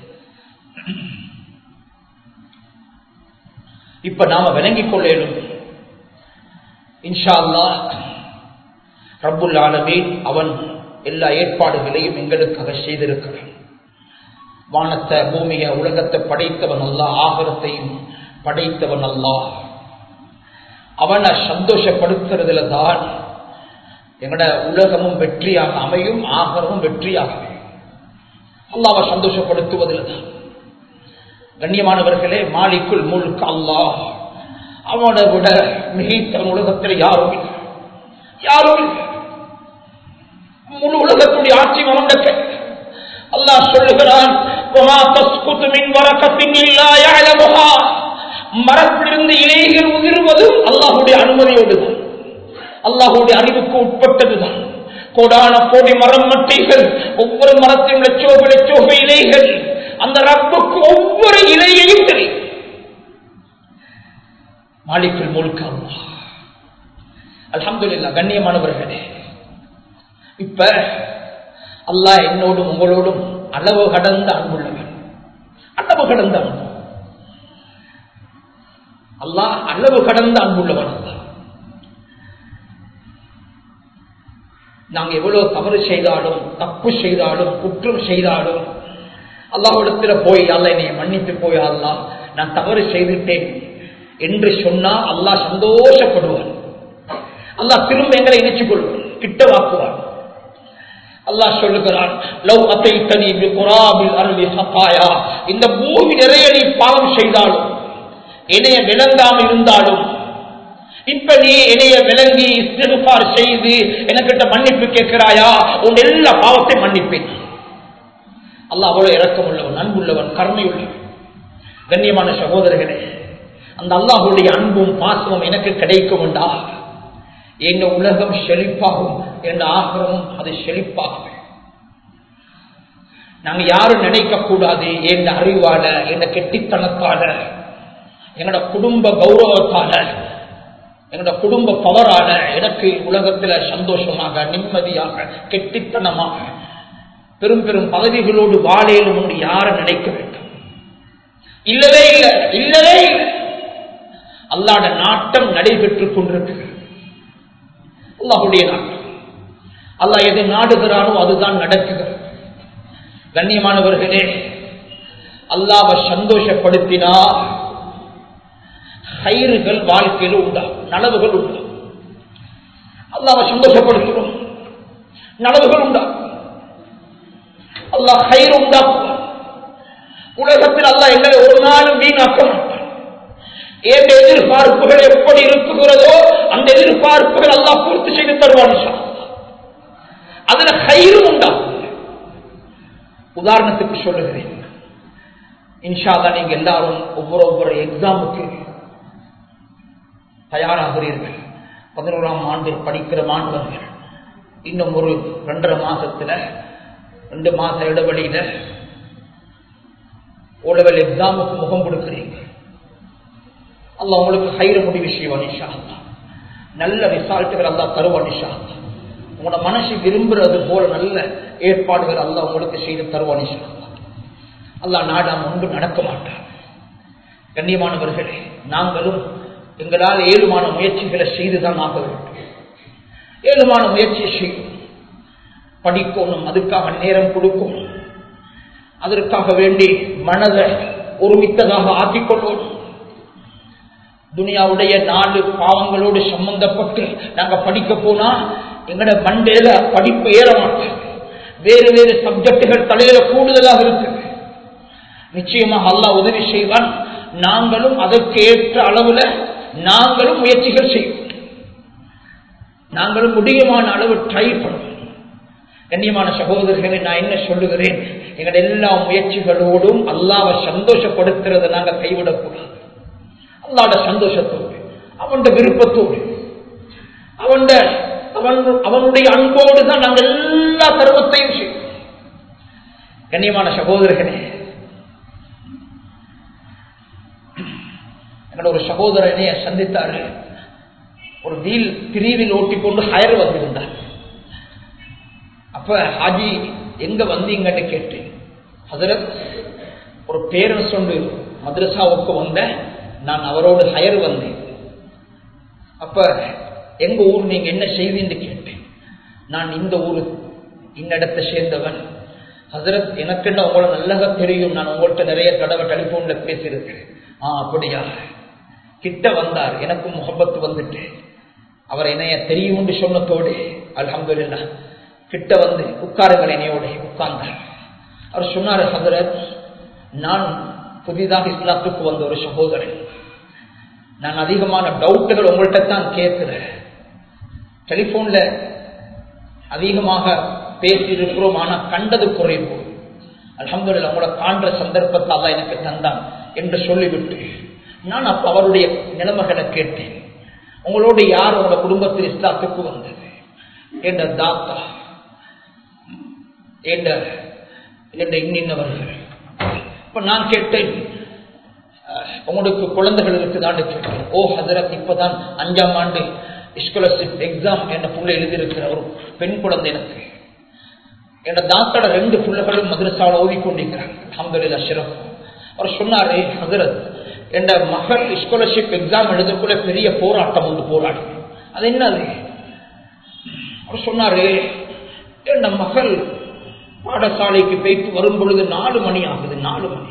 இப்ப நாம விளங்கிக் கொள்ளணும், இன்ஷா அல்லாஹ் ரப்புல் ஆலமீன் அவன் எல்லா ஏற்பாடுகளையும் எங்களுக்காக செய்திருக்கிறான். வானத்தை, பூமியை, உலகத்தை படைத்தவன் அல்லாஹ், ஆகிரத்தையும் படைத்தவன் அல்லாஹ். அவனை சந்தோஷப்படுத்துறதுல தான் எங்கட உலகமும் வெற்றியாக அமையும், ஆகரமும் வெற்றியாக அமையும். அல்லாஹ்வை சந்தோஷப்படுத்துவதில் தான். கண்ணியமானவர்களே, மாலிக்குல் முல்க் அல்லாஹ், அவனை விட மிகைத்தவன் உலகத்தில் யாரும் இல்லை, யாரும் இல்லை. முழு உலகத்துடைய ஆட்சி அவனுக்கு. அல்லாஹ் சொல்லுகிறான், மரத்திலிருந்து இலைகள் உதிர்வதும் அல்லாஹுடைய அனுமதியோடுதான், அல்லாஹுடைய அறிவுக்கு உட்பட்டதுதான். கோடான கோடி மரம் மட்டைகள், ஒவ்வொரு மரத்திலும் லட்சோப லட்சோப இலைகள், அந்த ரப்புக்கு ஒவ்வொரு இலையையும் தெரியும். மாலிக்குல் முல்க் அல்லாஹ். அல்ஹம்துலில்லாஹ். கண்ணியமானவர்களே, இப்ப அல்லாஹ் என்னோடும் உங்களோடும் அளவு கடந்த அன்புள்ளவன். அளவு கடந்த அன்பு அல்லாஹ், அளவு கடந்த அன்புள்ளவன் அல்லாஹ். நாங்க எவ்வளவு தவறு செய்தாலும், தப்பு செய்தாலும், குற்றம் செய்தாலும் அல்லாஹ்விடத்துல போய், அல்லாஹ் என்னை மன்னித்து போய், அல்லாஹ் நான் தவறு செய்துட்டேன் என்று சொன்னா அல்லாஹ் சந்தோஷப்படுவான். அல்லாஹ் திரும்ப எங்களை இணைச்சுக் கொள்வான், கிட்டவாக்குவான். அல்லாஹ் சொல்லுகிறான், லவ் அதைத்தனி பிகுராபில் அர்லி ஹதாயா, இந்த பூமி நிறைய நீ பாவம் செய்தாலும், என்னைய விளங்காமல் இருந்தாலும், இப்ப நீ என்னைய விளங்கி இஸ்திக்ஃபார் செய்து எனக்கிட்ட மன்னிப்பு கேட்கிறாயா, உன் எல்லா பாவத்தை மன்னிப்பேன். அல்லாஹ் அவ்வளவு இரக்கம் உள்ளவன், அன்புள்ளவன், கருணையுள்ளவன். கண்ணியமான சகோதரர்களே, அந்த அல்லாஹ்வுடைய அன்பும் பாசமும் எனக்கு கிடைக்கும் என்றா என் உலகம் செழிப்பாகும், என் ஆகிரமும் அது செழிப்பாகும். நாங்க யாரும் நினைக்க கூடாது, என் அறிவால, என் கெட்டித்தனத்தால, எங்களோட குடும்ப கௌரவத்தால, எங்களோட குடும்ப பவரால எனக்கு உலகத்துல சந்தோஷமாக, நிம்மதியாக, கெட்டித்தனமாக, பெரும் பெரும் பதவிகளோடு வாழேலும் என்று யாரும் நினைக்க வேண்டும். இல்லவே இல்லை, இல்லவே இல்லை. அல்லாஹ்வுடைய நாட்டம் நடைபெற்றுக் கொண்டிருக்கிறது. அல்லாஹ்வுடைய நாட்டம். அல்லாஹ் எதை நாடுகிறானோ அதுதான் நடக்குகிறது. கண்ணியமானவர்களே, அல்லாஹ்வை சந்தோஷப்படுத்தினா ஹைறுகள் வாழ்க்கையில் உண்டாகும், நலவுகள் உண்டாகும். அல்லாஹ்வை சந்தோஷப்படுத்துகிறோம், நலவுகள் உண்டாகும். அல்லாஹ் ஹைர் உண்டாக்குவான். உலகத்தில் அல்லாஹ் எங்களை ஒரு நாளும் வீணாக்க மாட்டான். எந்த எதிர்பார்ப்புகள் எப்படி இருக்குகிறதோ அந்த எதிர்பார்ப்புகள் அல்லாஹ் பூர்த்தி செய்து தருவான். அதுல ஹைரும் உண்டாகும். உதாரணத்துக்கு சொல்லுகிறேன், இன்ஷா அல்லாஹ் நீங்க எல்லாரும் ஒவ்வொரு எக்ஸாமுக்கு தயாராகிறீர்கள். 11ஆம் ஆண்டு படிக்கிற மாணவர்கள் இன்னும் ஒரு 2.5 மாசத்துல 2 மாச இடைவெளியில ஓலவெல் எக்ஸாமுக்கு முகம் கொடுக்கிறீங்க. அல்லாஹ் உங்களுக்கு ஹைர முடிவு செய்வான் இன்ஷா அல்லாஹ். நல்ல ரிசல்ட்டுகள் அல்லாஹ் தருவான் இன்ஷா அல்லாஹ். உங்களோட மனசு விரும்புறது போல நல்ல ஏற்பாடுகள் அல்லாஹ் உங்களுக்கு செய்து தருவான் இன்ஷா அல்லாஹ். அல்லாஹ் நாடாம ஒன்று நடக்க மாட்டார். கண்ணியமானவர்களே, நாங்களும் எங்களால் ஏழுமான முயற்சிகளை செய்துதான் ஆக வேண்டும். ஏழுமான முயற்சியை செய்யும், படிக்கணும், அதுக்காக நேரம் கொடுக்கணும், அதற்காக வேண்டி மனதை ஒருமித்ததாக ஆக்கிக்கொள்வோம். துனியாவுடைய 4 பாவங்களோடு சம்பந்தப்பட்டு நாங்க படிக்க போனா எங்கட மண்டையில படிப்பு ஏற மாட்டோம். வேறு வேறு சப்ஜெக்டுகள் தலையில கூடுதலாக இருக்கு. நிச்சயமாக அல்லாஹ் உதவி செய்வான். நாங்களும் அதற்கு ஏற்ற அளவுல நாங்களும் முயற்சிகள் செய்வோம். நாங்களும் முடியுமான அளவு ட்ரை பண்ணுவோம். கண்ணியமான சகோதரர்களை, நான் என்ன சொல்லுகிறேன், எங்களுடைய எல்லா முயற்சிகளோடும் அல்லாஹ்வை சந்தோஷப்படுத்துறதை நாங்க கைவிடக்கூடாது. அல்லாஹ்வுடைய சந்தோஷத்தோடு, அவனுடைய விருப்பத்தோடு, அவனுடைய அன்போடு தான் நாங்கள் எல்லா தர்மத்தையும் செய்வோம். கண்ணியமான சகோதரர்களே, என்னோட ஒரு சகோதரனைய சந்தித்தாரு. ஒரு பிரிவில் ஓட்டிக்கொண்டு ஹயர் வந்திருந்தார். அப்ப ஹாஜி எங்க வந்தீங்கன்னு கேட்டேன். ஹஜரத், ஒரு பேரன் சொண்டு மദ്രസാவுக்கு வந்த, நான் அவரோடு ஹயர் வந்தேன். அப்ப எங்க ஊர், நீங்க என்ன செய்வீன்னு கேட்டேன். நான் இந்த ஊரு இன்னிடத்தை சேர்ந்தவன். ஹஜரத், எனக்கு என்ன உங்களை நல்லதா தெரியும், நான் உங்கள்கிட்ட நிறைய தடவை டெலிபோன்ல பேசியிருக்கிறேன். அப்படியா? கிட்ட வந்தார், எனக்கும் முகப்பத்து வந்துட்டு அவர் என்னைய தெரியும் சொன்னதோடு அல்ஹம்துலில்லாஹ் கிட்ட வந்து உட்காருங்கள் என்னையோட உட்கார்ந்தார். அவர் சொன்னார், ஹஜரத், நான் புதிதாக இஸ்லாத்துக்கு வந்த ஒரு சகோதரன். நான் அதிகமான டவுட்டுகள் உங்கள்கிட்ட தான் கேட்கிறேன். டெலிபோன்ல அதிகமாக பேசியிருக்கிறோம், ஆனா கண்டது குறைவு. அல்ஹம்துலில்லாஹ் உங்களை காண்ற சந்தர்ப்பத்தை அல்லாஹ் எனக்கு தந்தான் என்று சொல்லிவிட்டு நான் அப்ப அவருடைய நிலைமைகளை கேட்டேன். உங்களோட யார் உங்களோட குடும்பத்தில் இஸ்லாத்துக்கு வந்தது? என்ற தாத்தா, இன்னவர்கள். இப்ப நான் கேட்டேன், உங்களுக்கு குழந்தைகள் இருக்குதான்னு கேட்டேன். ஓ ஹஜரத், இப்பதான் 5ஆம் ஆண்டு ஸ்காலர்ஷிப் எக்ஸாம் என்ன புள்ள எழுதியிருக்கிற ஒரு பெண் குழந்தை எனக்கு. என் தாத்தோட 2 பிள்ளைகளும் மதரசாவில் ஓதிக்கொண்டிருக்கிறாங்க. அல்ஹம்துலில்லாஹ் சிறப்பு. அவர் சொன்னாரு, ஹஜரத், என் மகள் ஸ்காலர்ஷிப் எக்ஸாம் எழுதக்குள்ள பெரிய போராட்டம் வந்து போராடி. அது என்னது? அவர் சொன்னாரு, என் மகள் பாடசாலைக்கு போயிட்டு வரும் பொழுது 4 மணி ஆகுது. 4 மணி.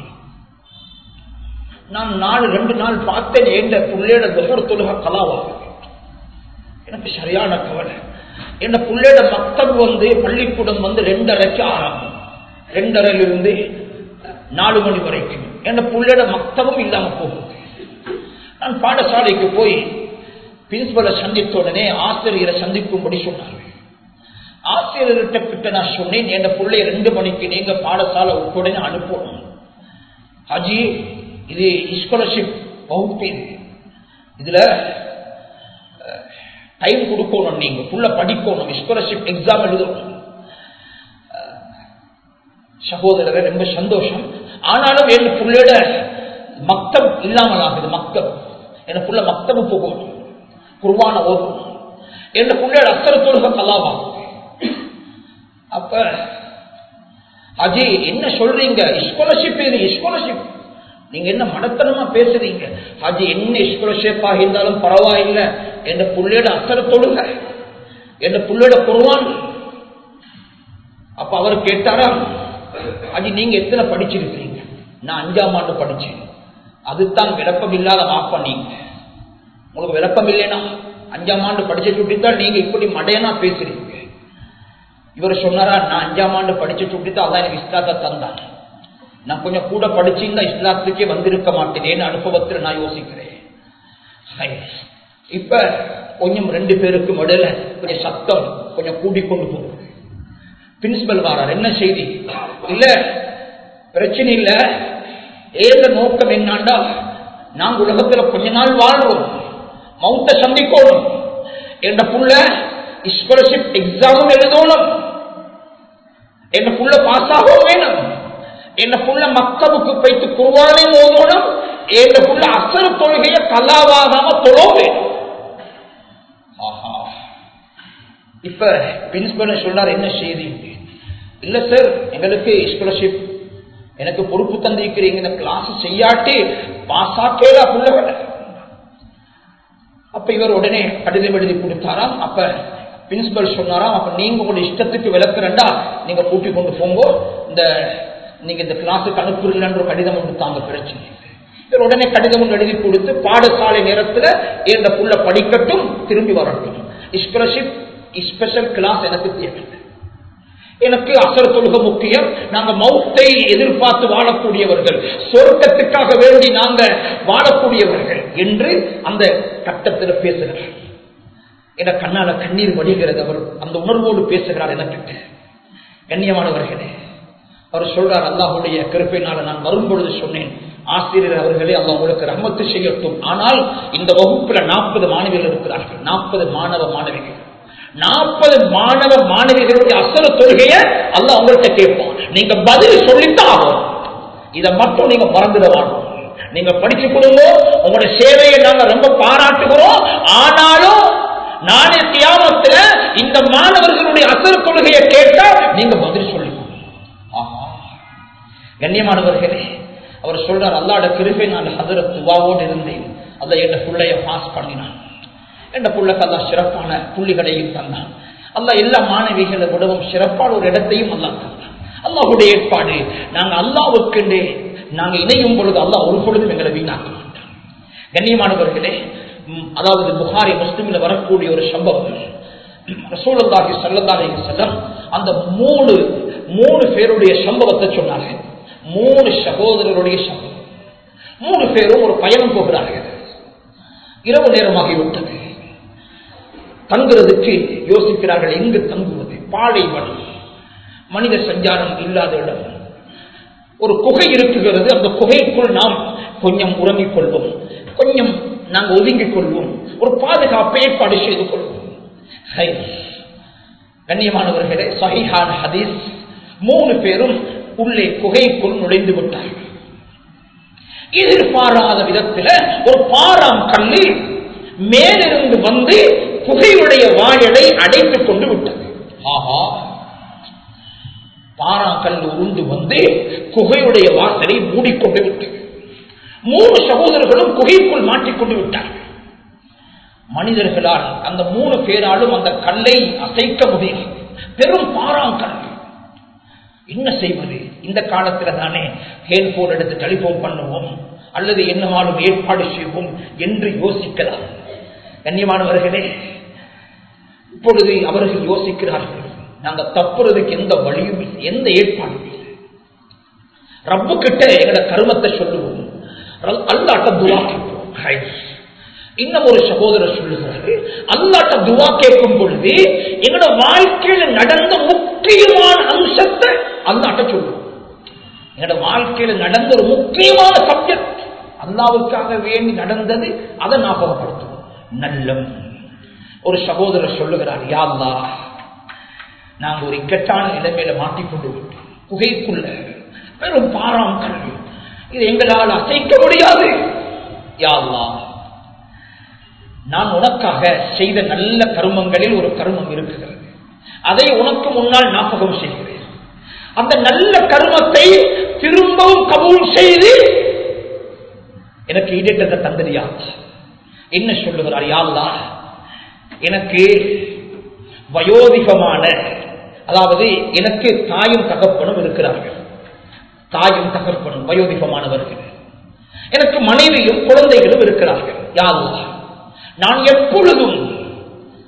நான் 2 நாள் பார்த்தேன், என் புள்ளையோட துஹர் தொழுகை கலாவாகுது. எனக்கு சரியான கவலை. என் புள்ளையோட மக்தப் வந்து பள்ளிக்கூடம் வந்து 2:30க்கு ஆரம்பம். 2:30லிருந்து 4 மணி வரைக்கும் என் புள்ளையோட மக்தபும் இல்லாம போகுது. நான் பாடசாலைக்கு போய் பிரின்சிபலை சந்தித்த உடனே ஆசிரியரை சந்திக்கும்படி சொன்னார்கள். ஆசிரியர்கிட்ட நான் சொன்னேன், என் பிள்ளை 2 மணிக்கு நீங்க பாடசாலை உடனே அனுப்பணும். ஹாஜி, இது ஸ்காலர்ஷிப் வகுப்பு, இதுல டைம் கொடுக்கணும், நீங்க புள்ள படிக்கணும், ஸ்காலர்ஷிப் எக்ஸாம் எழுதணும். சகோதரர், ரொம்ப சந்தோஷம். ஆனாலும் என் புள்ளையோட மக்தப் இல்லாமல் ஆகுது. மக்தப், என் புள்ள மக்தபு போகணும், குர்ஆன ஓதணும். என் புள்ளையோட அஸ்ர் தொழுகை கலாவாகும். அப்ப அஜி, என்ன சொல்றீங்க? ஸ்காலர்ஷிப், ஸ்காலர்ஷிப், நீங்க என்ன மடத்தனமா பேசுறீங்க? ஹாஜி, என்ன ஸ்காலர்ஷிப் இருந்தாலும் பரவாயில்ல, என் புள்ளையோட அஸ்ர் தொழுகை, என் புள்ளையோட குர்ஆன். அப்ப அவர் கேட்டாரா, ஹாஜி, நீங்க எத்தனை படிச்சிருக்கீங்க? நான் 5ஆம் ஆண்டு படிச்சேன். அதுதான் விளப்பம் இல்லாத வாப்பா நீங்க. உங்களுக்கு விளப்பம் இல்லைன்னா 5ஆம் ஆண்டு படிச்சு சுட்டித்தான் நீங்க இப்படி மடையனா பேசுறீங்க. இவர் சொன்னாரா, நான் 5ஆம் ஆண்டு படிச்சு சுட்டிட்டு அதான் எனக்கு இஸ்லாத்தை தந்தான், நான் கொஞ்சம் கூட படிச்சிருந்தா இஸ்லாத்துக்கே வந்திருக்க மாட்டேன் அனுபவத்தில் நான் யோசிக்கிறேன். இப்ப கொஞ்சம் 2 பேருக்கும் இடையில கொஞ்சம் சத்தம் கொஞ்சம் கூட்டிக்கொண்டு போகுது. பிரின்சிபல் வாரார், என்ன செய்தி? இல்ல பிரச்சனை இல்ல, ஏத நோக்கம் என்னாண்டா, நாங்க உலகத்துல கொஞ்ச நாள் வாழ்றோம், மௌத்த சந்திக்கணும், என்ற புள்ள ஸ்காலர்ஷிப் எக்ஸாமும் எழுதணும், என்ன புள்ள பாஸ் ஆகவும் வேணும், என்ன புள்ள மக்தபுக்கு போய்த்து குர்ஆனை ஓதணும், என்ன புள்ள அஸ்ர் தொழுகையை கலாவாகாம தொழவும் வேணும். இப்ப பிரின்சிபல் சொல்றார், என்ன செய்தி? இல்ல சார், எங்களுக்கு ஸ்காலர்ஷிப் எனக்கு பொறுப்பு தந்திருக்கிறீங்க, இந்த கிளாஸ் செய்யாட்டி பாசாக்கேல புள்ளவட. அப்ப இவர் உடனே கடிதம் எழுதி கொடுத்தாராம். அப்ப பிரின்சிபல் சொன்னாராம், அப்ப நீங்க உங்களுடைய இஷ்டத்துக்கு விளக்குறண்டா நீங்க கூட்டிக் கொண்டு போங்க, நீங்க இந்த கிளாஸுக்கு அனுப்புறீங்கன்ற கடிதம் கொடுத்தாங்க. பிரச்சனை இவர் உடனே கடிதம் எழுதி கொடுத்து, பாடசாலை நேரத்தில் இந்த புள்ள படிக்கட்டும், திரும்பி வரட்டும், ஸ்காலர்ஷிப் ஸ்பெஷல் கிளாஸ் எனக்கு தேவை, எனக்கு அசர் தொழுகை முக்கியம், நாங்க மௌத்தை எதிர்பார்த்து வாழக்கூடியவர்கள், சொர்க்கத்துக்காக வேண்டி நாங்க வாழக்கூடியவர்கள் என்று அந்த கட்டத்தில் பேசுகிறார். என கண்ணால கண்ணீர் வடிகிறது. அவர் அந்த உணர்வோடு பேசுகிறார். எனக்கு கண்ணியமானவர்களே, அவர் சொல்றார், அல்லாஹ்வுடைய கிருபையினால நான் வரும்பொழுது சொன்னேன், ஆசிரியர் அவர்களே அல்லாஹ் உங்களுக்கு ரஹ்மத்து செய்யட்டும், ஆனால் இந்த வகுப்புல 40 மாணவிகள் இருக்கிறார்கள், 40 மாணவ மாணவிகள், 40 மாணவ மாணவிகளுடைய அசர தொழுகையை அல்லாஹ் உங்கள்கிட்ட கேட்பான், நீங்க பதில் சொல்லித்தான் ஆகும், இதை மட்டும் நீங்க மறந்துடுவாங்க, நீங்க படிச்சு கொடுங்க, உங்களோட சேவையை நாங்க ரொம்ப பாராட்டுகிறோம், ஆனாலும் நாளை கியாமத்துல இந்த மாணவர்களுடைய அசர தொழுகையை கேட்டா நீங்க பதில் சொல்லுங்க. கண்ணியமானவர்களே, அவர் சொல்றார், அல்லாஹ்வுடைய கிருபை நான் ஹதரத் துவாவோடு இருந்தேன், அல்லாஹ் என் பிள்ளைய பாஸ் பண்ணினான், என் பிள்ளைக்கு அல்லாஹ் சிறப்பான புள்ளிகளையும் தந்தான், அல்லாஹ் எல்லா மாணவிகளை விடவும் சிறப்பான ஒரு இடத்தையும் அல்லாஹ் தந்தான். அல்லாஹ்வுடைய ஏற்பாடு, நாங்கள் அல்லாஹ்வுக்கு நாங்கள் இணையும் பொழுது அல்லாஹ் ஒரு பொழுதும் எங்களை வீணாக்க மாட்டான். கண்ணியமானவர்களே, அதாவது புகாரி முஸ்லிமில் வரக்கூடிய ஒரு சம்பவம், ரசூலுல்லாஹி ஸல்லல்லாஹு அலைஹி வஸல்லம் அந்த மூணு பேருடைய சம்பவத்தை சொன்னார்கள். 3 சகோதரருடைய சம்பவம். 3 பேரும் ஒரு பயணம் போகிறார்கள். இரவு நேரமாகிவிட்டது. தங்குறதுக்கு யோசிக்கிறார்கள், எங்கு தங்குவது? பாலைவனம், மனித சஞ்சாரம் இல்லாத இடம். ஒரு குகை இருக்குகிறது, அந்த குகைக்குள் நாம் கொஞ்சம் உறங்கிக் கொள்வோம், கொஞ்சம் நாங்கள் ஒதுங்கிக் கொள்வோம், ஒரு பாதுகாப்பை ஏற்பாடு செய்து கொள்வோம். கண்ணியமானவர்களே, சஹீஹான ஹதீஸ், 3 பேரும் உள்ளே குகைக்குள் நுழைந்து விட்டார்கள். எதிர்பாராத விதத்தில் ஒரு பாறாம் கல்லில் மேலிருந்து வந்து குகையுடைய வாயலை அடைத்துக் கொண்டு விட்டது. ஆஹா, பாறாங்கல் உருண்டு வந்து குகையுடைய வாசலை மூடிக்கொண்டு விட்டது. 3 சகோதரர்களும் குகைக்குள் மாட்டிக்கொண்டு விட்டார்கள். மனிதர்களால் அந்த 3 பேராலும் அந்த கல்லை அசைக்க முடியாது. பெரும் பாறாங்கல். என்ன செய்வது? இந்த காலத்தில் தானே ஹேண்ட்போன் எடுத்து டெலிபோன் பண்ணுவோம் அல்லது என்னவாலும் ஏற்பாடு செய்வோம் என்று யோசிக்கலாம். கண்ணியமானவர்களே, இப்பொழுது அவர்கள் யோசிக்கிறார்கள், நாங்கள் தப்புறதுக்கு எந்த வழியும் இல்லை, எந்த ஏற்பாடும் இல்லை. ரப்பு கிட்ட எங்களோட கருமத்தை சொல்லுவோம், அல்லாஹ்ட்ட துஆ கேட்போம். இன்னும் ஒரு சகோதரர் சொல்லுகிறாரு, அல்லாஹ்ட்ட துஆ கேட்கும் பொழுது எங்களோட வாழ்க்கையில நடந்த முக்கியமான அம்சத்தை அல்லாஹ்ட்ட சொல்லுவோம். எங்களோட வாழ்க்கையில நடந்த ஒரு முக்கியமான சப்ஜெக்ட், அல்லாஹ்வுக்காக வேண்டி நடந்தது, அதை ஞாபகப்படுத்துவோம். நல்லம். ஒரு சகோதரர் சொல்லுகிறார், யா அல்லாஹ், நாங்க ஒரு இக்கட்டான நிலைமையில மாட்டிக்கொண்டு விட்டோம், குகைக்குள்ள பெரும் பாறாம் கல்வி, இது எங்களால் அசைக்க முடியாது. யா அல்லாஹ், நான் உனக்காக செய்த நல்ல கர்மங்களில் ஒரு கர்மம் இருக்கிறது, அதை உனக்கு முன்னால் ஞாபகம் செய்கிறேன். அந்த நல்ல கர்மத்தை திரும்பவும் கபூல் செய்து எனக்கு ஈடேற்றத்தை தந்தறியா. என்ன சொல்லுகிறார்? யா அல்லாஹ், எனக்கு வயோதிகமான, அதாவது எனக்கு தாயும் தகப்பனும் இருக்கிறார்கள், தாயும் தகப்பனும் வயோதிகமானவர்கள், எனக்கு மனைவியும் குழந்தைகளும் இருக்கிறார்கள். யா அல்லாஹ், நான் எப்பொழுதும்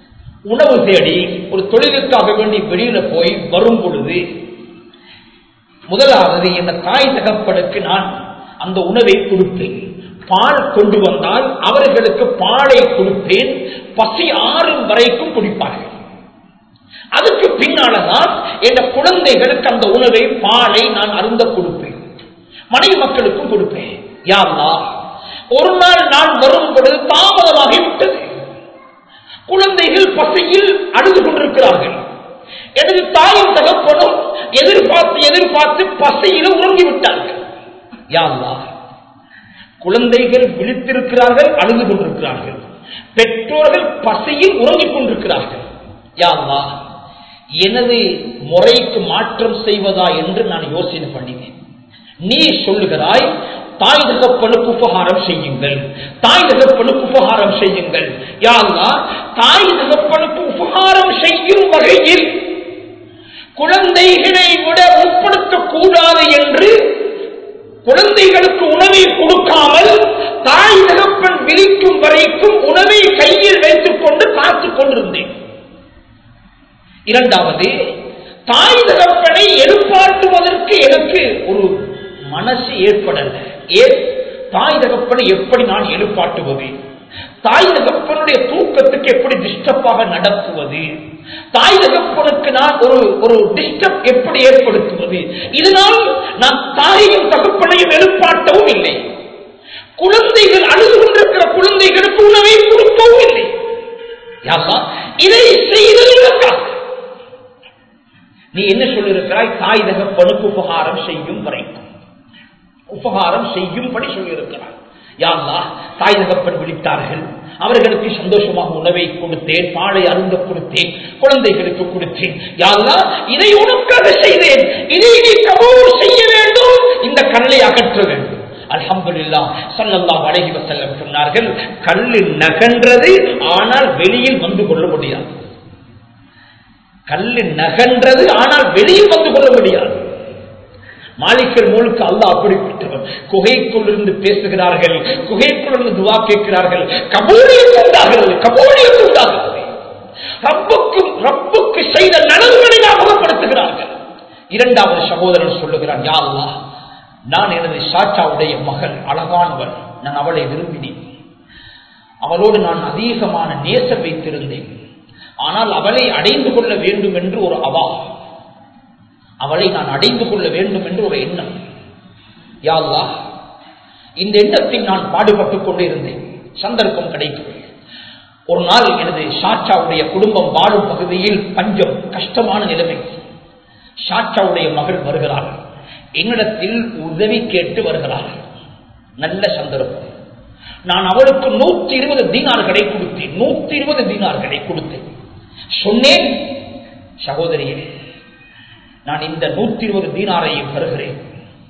உணவு தேடி ஒரு தொழிலுக்காக வேண்டி வெளியில போய் வரும் பொழுது முதலாவது என் தாய் தகப்பனுக்கு நான் அந்த உணவை கொடுப்பேன். பால் கொண்டு வந்தால் அவர்களுக்கு பாலை கொடுப்பேன். பசி ஆறும் வரைக்கும் குடிப்பார்கள். அதுக்கு பின்னால்தான் என் குழந்தைகளுக்கு அந்த உணவை பாலை நான் அருந்த கொடுப்பேன். மனைவி மக்களுக்கும் கொடுப்பேன். யா அல்லாஹ், ஒரு நாள் நான் வரும் பொழுது தாமதமாகிவிட்டது. குழந்தைகள் பசியில் அழுது கொண்டிருக்கிறார்கள். எனது தாயும் தகப்பனும் எதிர்பார்த்து பசியில உறங்கிவிட்டார்கள். யா அல்லாஹ், குழந்தைகள் விழித்திருக்கிறார்கள், அழுது கொண்டிருக்கிறார்கள். பெற்றோர்கள் பசியில் உறங்கிக் கொண்டிருக்கிறார்கள். யா அல்லாஹ், எனது முறைக்கு மாற்றம் செய்வதா என்று நான் யோசனை பண்ணினேன். நீ சொல்லுகிறாய், தாய் தகப்பனுக்கு உபகாரம் செய்யுங்கள், தாய் தகப்பனுக்கு உபகாரம் செய்யுங்கள். யா அல்லாஹ், தாய் தகப்பனுக்கு உபகாரம் செய்யும் வகையில் குழந்தைகளை விட உட்படுத்தக்கூடாது என்று குழந்தைகளுக்கு உணவை கொடுக்காமல் தாய் தகப்பன் விழிக்கும் வரைக்கும் உணவை கையில் வைத்துக் கொண்டு காத்துக் கொண்டிருந்தேன். இரண்டாவது, தாய் தகப்பனை எழுப்பாட்டுவதற்கு எனக்கு ஒரு மனசு ஏற்படல. ஏன் தாய் தகப்பனை எப்படி நான் எழுப்பாட்டுவது, தாய் தகப்பனுடைய தூக்கத்துக்கு எப்படி டிஸ்டர்பாக நடத்துவது, தாய் தகப்பனுக்கு நான் ஒரு டிஸ்டர்ப் எப்படி ஏற்படுத்துவது. இதனால் நான் தாயையும் தகப்பனையும் எழுப்பாட்டவும் இல்லை, குழந்தைகள் அழுது கொண்டிருக்கிற குழந்தைகளுக்கு உணவை கொடுக்கவும் இல்லை. இதை செய்ததற்காக நீ என்ன சொல்லியிருக்கிறாய்? தாய் தகப்பனுக்கு உபகாரம் செய்யும் வரைக்கும் உபகாரம் செய்யும்படி சொல்லியிருக்கிறார். யா அல்லாஹ், தாய் தகப்பன் விழித்தார்கள், அவர்களுக்கு சந்தோஷமாக உணவை கொடுத்தேன், பாலை அருந்த கொடுத்தேன், குழந்தைகளுக்கு கொடுத்தேன். யா அல்லாஹ், இதை உனக்காக செய்தேன், இதை நீ கபூல் செய்ய வேண்டும், இந்த கல்லை அகற்ற வேண்டும். அல்ஹம்துலில்லாஹ், ஸல்லல்லாஹு அலைஹி வஸல்லம் சொன்னார்கள், கல்லு நகன்றது, ஆனால் வெளியில் வந்து கொள்ள முடியாது. கல்லு நகன்றது, ஆனால் வெளியில் வந்து கொள்ள முடியாது. மாலிக்கல் முழுக்க அல்லாஹ் அப்படிப்பட்டவர். குகைக்குள் இருந்து பேசுகிறார்கள், குகைக்குள் இருந்து துவா கேட்கிறார்கள், கபூலியத் உண்டாகிறது, கபூலியத் உண்டாகிறது. ரப்புக்கு செய்த நலன்களை ஞாபகப்படுத்துகிறார்கள். இரண்டாவது சகோதரன் சொல்லுகிறான், யா அல்லாஹ், நான் எனது சாச்சாவுடைய மகள் அழகானவர், நான் அவளை விரும்பினேன், அவளோடு நான் அதிகமான நேசம் வைத்திருந்தேன். ஆனால் அவளை அடைந்து கொள்ள வேண்டும் என்று ஒரு அவா, அவளை நான் அடைந்து கொள்ள வேண்டும் என்று ஒரு எண்ணம். யா அல்லாஹ், இந்த எண்ணத்தில் நான் பாடுபட்டுக் கொண்டே இருந்தேன். சந்தர்ப்பம் கிடைக்கும். ஒரு நாள் எனது ஷாச்சாவுடைய குடும்பம் வாழும் பகுதியில் பஞ்சம், கஷ்டமான நிலைமை. ஷாச்சாவுடைய மகள் வருகிறார், என்னிடத்தில் உதவி கேட்டு வருகிறார். நல்ல சந்தர்ப்பம். நான் அவளுக்கு 120 தீனார்களை கொடுத்தேன். 120 தீனார்களை கொடுத்தேன். சொன்னேன், சகோதரியே, நான் இந்த 120 தீனாரையும் தருகிறேன்.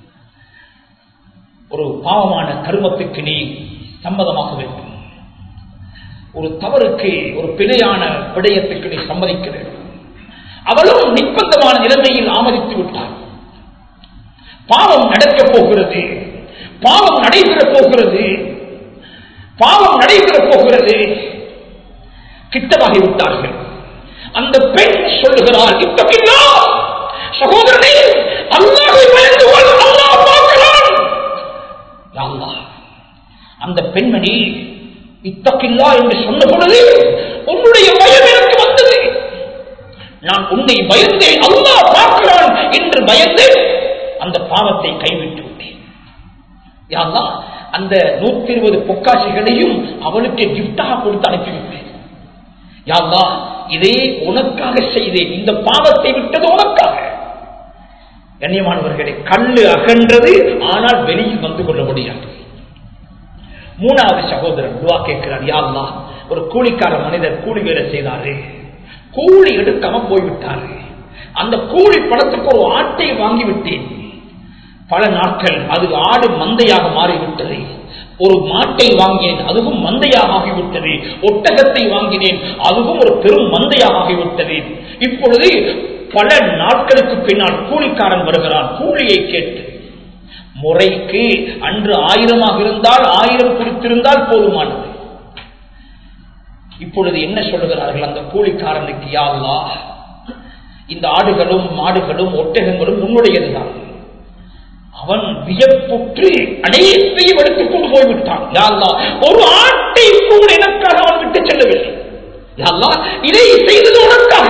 ஒரு பாவமான கர்மத்துக்கு நீ சம்மதமாக வேண்டும். ஒரு தவறுக்கு, ஒரு பிழையான விடயத்துக்கு நீ சம்மதிக்க வேண்டும். அவளும் நிர்பந்தமான நிலைமையில் ஆமதித்து விட்டார். பாவம் நடக்கப் போகிறது, பாவம் நடைபெற போகிறது, பாவம் நடைபெற போகிறது. கிட்டமாகி விட்டார்கள். அந்த பெண் சொல்லுகிறார், இத்தகில்லா, சகோதரனே, அல்லாஹ்வை பயந்து கொள், அல்லாஹ் பார்க்கிறான். யா அல்லாஹ், அந்த பெண்மணி இத்தகில்லா என்று சொன்ன பொழுது உன்னுடைய பயம் எனக்கு வந்தது. நான் உன்னை பயந்தேன், அல்லாஹ் பார்க்கிறான் என்று பயந்து அந்த பாவத்தை கைவிட்டு விட்டேன். யா அல்லாஹ், அந்த 120 பொக்காசிகளையும் அவளுக்கு கிஃப்டாக கொடுத்து அனுப்பிவிட்டேன். யா அல்லாஹ், இதை உனக்காக செய்தேன், இந்த பாவத்தை விட்டது உனக்காக. கண்ணியமானவர்களே, கல்லு அகன்றது, ஆனால் வெளியில் வந்து கொள்ள முடியாது. மூணாவது சகோதரன் துவா கேட்கிறார், யா அல்லாஹ், ஒரு கூலிக்கார மனிதர் கூலி வேலை செய்தாரு, கூலி எடுக்காம போய்விட்டாரு. அந்த கூலி பணத்துக்கு ஒரு ஆட்டை வாங்கிவிட்டேன். பல நாட்கள் அது ஆடு மந்தையாக மாறிவிட்டது. ஒரு மாட்டை வாங்கினேன், அதுவும் மந்தையாக ஆகிவிட்டது. ஒட்டகத்தை வாங்கினேன், அதுவும் ஒரு பெரும் மந்தையாக ஆகிவிட்டது. இப்பொழுது பல நாட்களுக்கு பின்னால் கூலிக்காரன் வருகிறான். கூலியை கேட்டு, முறைக்கு அன்று 1000 இருந்தால் 1000 கொடுத்திருந்தால் போதுமானது. இப்பொழுது என்ன சொல்லுகிறார்கள் அந்த கூலிக்காரனுக்கு, யா அல்லாஹ், இந்த ஆடுகளும் மாடுகளும் ஒட்டகங்களும் உன்னுடையதுதான். அவன் வியப்புற்று அனைத்தையும் எடுத்துக் கொண்டு போய்விட்டான். யா அல்லாஹ், ஒரு ஆட்டை கூட எனக்காக அவன் விட்டு செல்லவில்லை. யா அல்லாஹ், இதை செய்தது உனக்காக,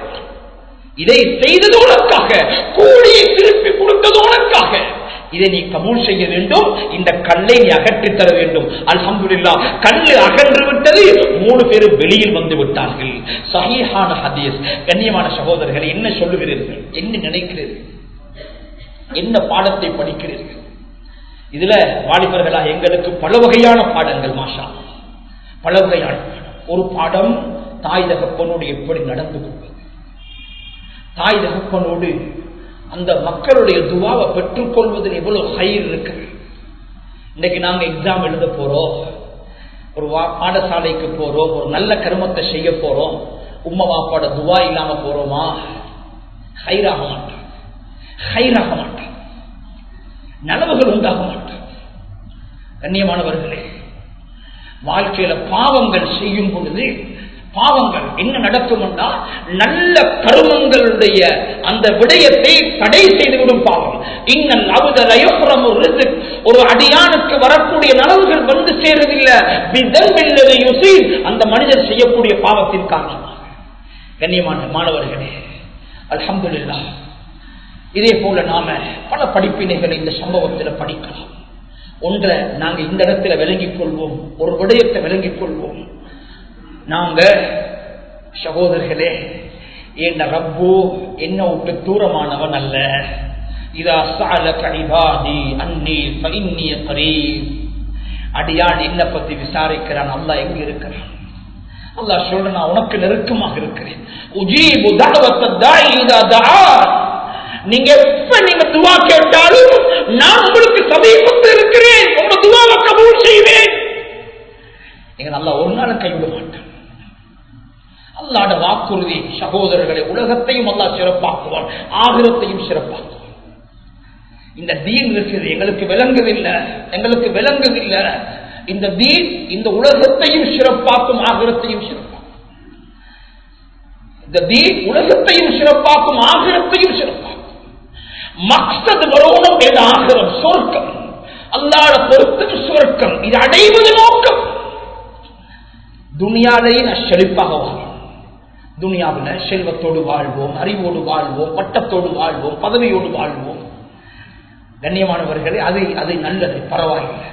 இதை செய்தது உனக்காக, கூலியை திருப்பி கொடுத்தது உனக்காக. இதை நீ கபூல் செய்ய வேண்டும். இந்த கல்லை நீ அகற்றித் தர வேண்டும். அல்ஹம்துலில்லாஹ், கல்லு அகன்று விட்டது. 3 பேரும் வெளியில் வந்து விட்டார்கள். சஹீஹான ஹதீஸ். கண்ணியமான சகோதரர்களை, என்ன சொல்லுகிறீர்கள்? என்ன நினைக்கிறீர்கள்? என்ன பாடத்தை படிக்கிறீர்கள்? இதுல வாலிபர்களா எங்களுக்கு பல வகையான பாடங்கள். மாஷா, பல வகையான ஒரு பாடம், தாய் தகப்பனோடு எப்படி நடந்து கொள்வது, தாய் தகப்பனோடு அந்த மக்களுடைய துவாவை பெற்றுக் கொள்வதில் எவ்வளவு ஹைர் இருக்கு. இன்னைக்கு நாங்க எக்ஸாம் எழுத போறோம், ஒரு பாடசாலைக்கு போறோம், ஒரு நல்ல கருமத்தை செய்ய போறோம், உம்மா வாப்பாட துவா இல்லாம போறோமா? ஹைராக மாட்டோம், ஹைராக மாட்டோம், நலவுகள் உண்டாக மாட்டோம். கண்ணியமானவர்களே, வாழ்க்கையில பாவங்கள் செய்யும் பொழுது பாவங்கள் என்ன நடக்கும் என்றால், நல்ல கருமங்களுடைய அந்த விடயத்தை தடை செய்துவிடும் பாவம். இன்னல் அவுதல் அயஃப்ரமு ரிஸ்க், ஒரு அடியானுக்கு வரக்கூடிய நலவுகள் வந்து சேருவதில்லை. பிதல்பில்லதி யுஸீப், அந்த மனிதர் செய்யக்கூடிய பாவத்தின் காரணமாக. கண்ணியமான மாணவர்களே, அல்ஹம்துலில்லாஹ், இதே போல நாம பல படிப்பினைகள் இந்த சம்பவத்தில் படிக்கலாம். ஒன்றை நாங்க இந்த இடத்துல விளங்கிக் கொள்வோம், ஒரு விடயத்தை விளங்கிக் கொள்வோம். நாங்க சகோதரர்களே, என் ரப்பு என்ன விட்டு தூரமானவன் அல்ல. இதா சஅலக இபாதி அன்னி ஃபஇன்னி கரீப், அடியான் என்ன பத்தி விசாரிக்கிறான், அல்லாஹ் எங்க இருக்கிறான்? அல்லாஹ் சொல்றான், நான் உனக்கு நெருக்கமாக இருக்கிறேன். உஜீபு தஅவத்த தாஇ இதா தஆ, நீங்க எப்ப நீங்க துஆ கேட்டாலும் நான் உங்களுக்கு சமீபத்தில் இருக்கிறேன், உங்க துஆவை கபூல் செய்வேன். நீங்க அல்லாஹ் ஒரு நாள் கைவிட மாட்டான். அல்லாஹ்வுடைய வாக்குறுதி சகோதரர்களை, உலகத்தையும் அல்லாஹ் சிறப்பாக்குவான், ஆகிரத்தையும் சிறப்பாக்குவான். இந்த தீன் இருக்குது, எங்களுக்கு விளங்குதில்லை, எங்களுக்கு விளங்குதில்லை. இந்த தீன் இந்த உலகத்தையும் சிறப்பாக்கும், ஆகிரத்தையும் சிறப்பாக்கும். இந்த தீன் உலகத்தையும் சிறப்பாக்கும், ஆகிரத்தையும் சிறப்பாக்கும். மக்சது வரணும் என்ற ஆகிரம், சொர்க்கம், அல்லாஹ்வுடைய பொருத்தம் சொர்க்கம், இது அடைவது நோக்கம். துனியாலையும் செழிப்பாக வாழும். துனியாவில் செல்வத்தோடு வாழ்வோம், அறிவோடு வாழ்வோம், பட்டத்தோடு வாழ்வோம், பதவியோடு வாழ்வோம். கண்ணியமானவர்களே, அது நல்லது, பரவாயில்லை.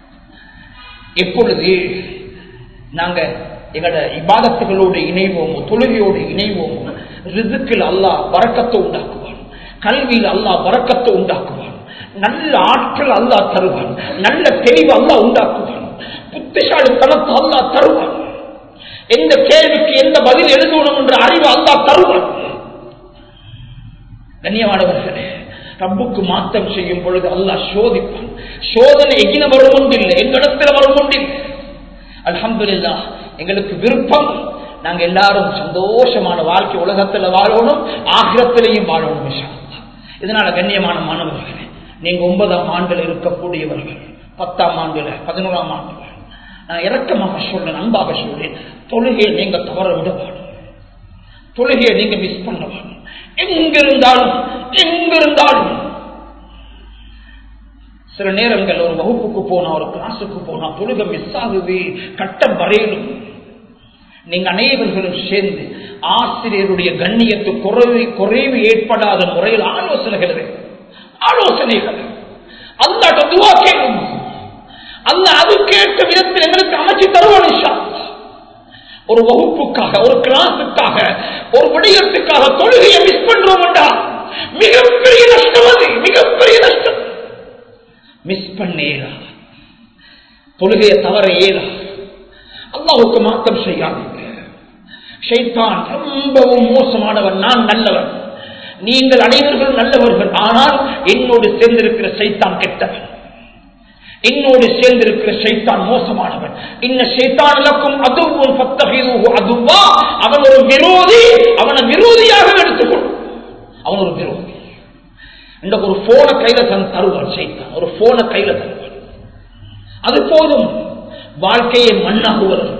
எப்பொழுது நாங்க எங்களோட இபாதத்துகளோடு இணைவோமோ, தொழுகையோடு இணைவோமோ, ரிஸ்கில் அல்லாஹ் பரக்கத்தை உண்டாக்குவான், கல்வியில் அல்லாஹ் பரக்கத்தை உண்டாக்குவான், நல்ல ஆற்றல் அல்லாஹ் தருவான், நல்ல தெளிவு அல்லாஹ் உண்டாக்குவான், புத்திசாலித்தனத்தை அல்லாஹ் தருவான், எந்த கேள்விக்கு எந்த பதில் எழுதணும் என்ற அறிவு அல்லாஹ் தருவான். கண்ணியமானவர்களே, ரப்புக்கு மாற்றம் செய்யும் பொழுது அல்லாஹ் சோதிப்பான். சோதனை எங்கின வரும் ஒன்றில்லை, எங்களிடத்தில் வரும் ஒன்றில்லை. அல்ஹம்துலில்லாஹ், எங்களுக்கு விருப்பம் நாங்க எல்லாரும் சந்தோஷமான வாழ்க்கை உலகத்தில் வாழணும், ஆகிரத்திலையும் வாழணும் இன்ஷா அல்லாஹ். இதனால கண்ணியமான மாணவர்களே, நீங்க 9ஆம் ஆண்டில் இருக்கக்கூடியவர்கள், 10ஆம் ஆண்டுல, 11ஆம் ஆண்டுல, நான் இரக்கமாக சொல்றேன், அன்பாக சொல்றேன், தொழுகையை நீங்க தவற விட வேணும், தொழுகையை நீங்க மிஸ் பண்ண வேணும். எங்கிருந்தாலும் சில நேரங்கள் ஒரு வகுப்புக்கு போனா, ஒரு கிளாஸுக்கு போனா தொழுகை மிஸ் ஆகுது, கட்டம் வரையணும். நீங்க அனைவர்களும் சேர்ந்து ஆசிரியருடைய கண்ணியத்து குறைவு ஏற்படாத முறையில் ஆலோசனைகள் அல்லாஹ்ட்ட துஆ கேளுங்க. அல்லாஹ் அது கேட்ட விதத்தில் எங்களுக்கு அமைச்சு தருவான் இன்ஷா அல்லாஹ். ஒரு வகுப்புக்காக, ஒரு கிளாஸுக்காக, ஒரு விடயத்துக்காக தொழுகையை மிஸ் பண்றோம் என்றால் மிகப்பெரிய நஷ்டம், அது மிகப்பெரிய நஷ்டம். மிஸ் பண்ணேரா, தொழுகையை தவற ஏறா, அல்லாஹ்வுக்கு மாற்றம் செய்யாதீங்க. ஷைத்தான் ரொம்பவும் மோசமானவன், நான் நல்லவன், நீங்கள் அனைவர்களும் நல்லவர்கள், ஆனால் என்னோடு சேர்ந்திருக்கிற ஷைத்தான் கெட்டவன், என்னோடு சேர்ந்திருக்கிற ஷைத்தான் மோசமானவன். இன்ன ஷைத்தானுக்கும் அதுவும் ஃபத்தஹிதுஹு அதுவா, அவன் ஒரு விரோதி, அவனை விரோதியாக எடுத்துக்கொள்ளும், அவன் ஒரு விரோதி. இந்த ஒரு போனை கையில தருவான் ஷைத்தான், ஒரு போனை கையில தருவான், அது போதும் வாழ்க்கையை மண்ணாகுவதற்கு.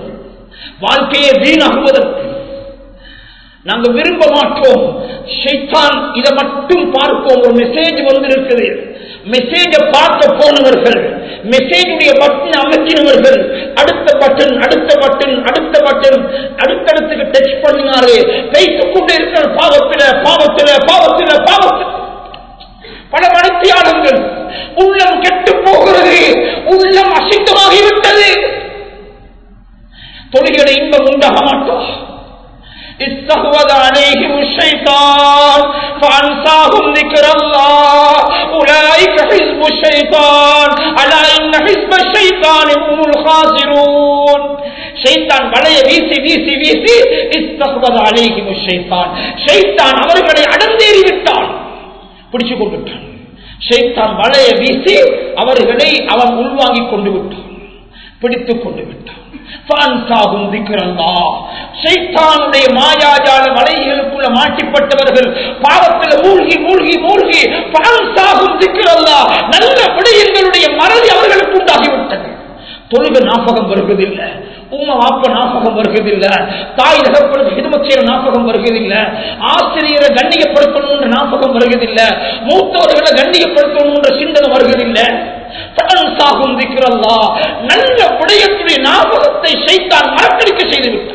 வாழ்க்கையை வீணாகுவதற்கு நாங்க விரும்ப மாட்டோம். ஷைத்தான் இதை மட்டும் பார்ப்போம். ஒரு மெசேஜ் வந்திருக்குது, மெசேஜை பார்க்க போனவர்கள், மெசேஜுடைய பட்டன் அமைக்கினவர்கள், அடுத்த பட்டன் அடுத்த பட்டன் அடுத்த பட்டன் அடுத்தடுத்துக்கு டச் பண்ணினாரு. பேசிக் கொண்டு இருக்கிற பாவத்தில பாவத்தில பாவத்தில பாவத்தில் பல மனத்தியாளர்கள் உள்ளம் கெட்டு போகிறது, உள்ளம் அசிங்கமாகிவிட்டது. தொழில்களை இன்பம் உண்டாக மாட்டோம். استحوذ عليهم الشيطان فأنساهم ذكر الله أولئك حزب الشيطان ألا إن حزب الشيطان هم الخاسرون. ஷைத்தான் வலைய வீசி வீசி வீசி استحوذ عليهم الشيطان, ஷைத்தான் அவர்களை அடந்தேறி விட்டான், பிடிச்சு கொண்டு விட்டான். ஷைத்தான் வலைய வீசி அவர்களை அவன் உள்வாங்கிக் கொண்டு விட்டான், பிடித்துக் கொண்டு விட்டான். ஷைத்தானுடைய மாயாஜால வலைகளுக்குள்ள மாட்டிப்பட்டவர்கள் பாவத்தில் மூழ்கி மூழ்கி மூழ்கி நல்ல விடயங்களுடைய மறதி அவர்களுக்கு உண்டாகிவிட்டது. தொழுக ஞாபகம் வருவதில்லை, உம்மா வாப்ப ஞாபகம் வருவதில்லை, தாய் தகப்பனுக்கு ஹிதமத் செய்யற ஞாபகம் வருவதில்லை, ஆசிரியரை கண்ணியப்படுத்தணும் ஞாபகம் வருவதில்லை, மூத்தவர்களை கண்ணியப்படுத்தணும் சிந்தனை வருவதில்லை. நல்ல விடயத்துடைய ஞாபகத்தை ஷைத்தான் மறக்கடிக்க செய்து விட்டான்.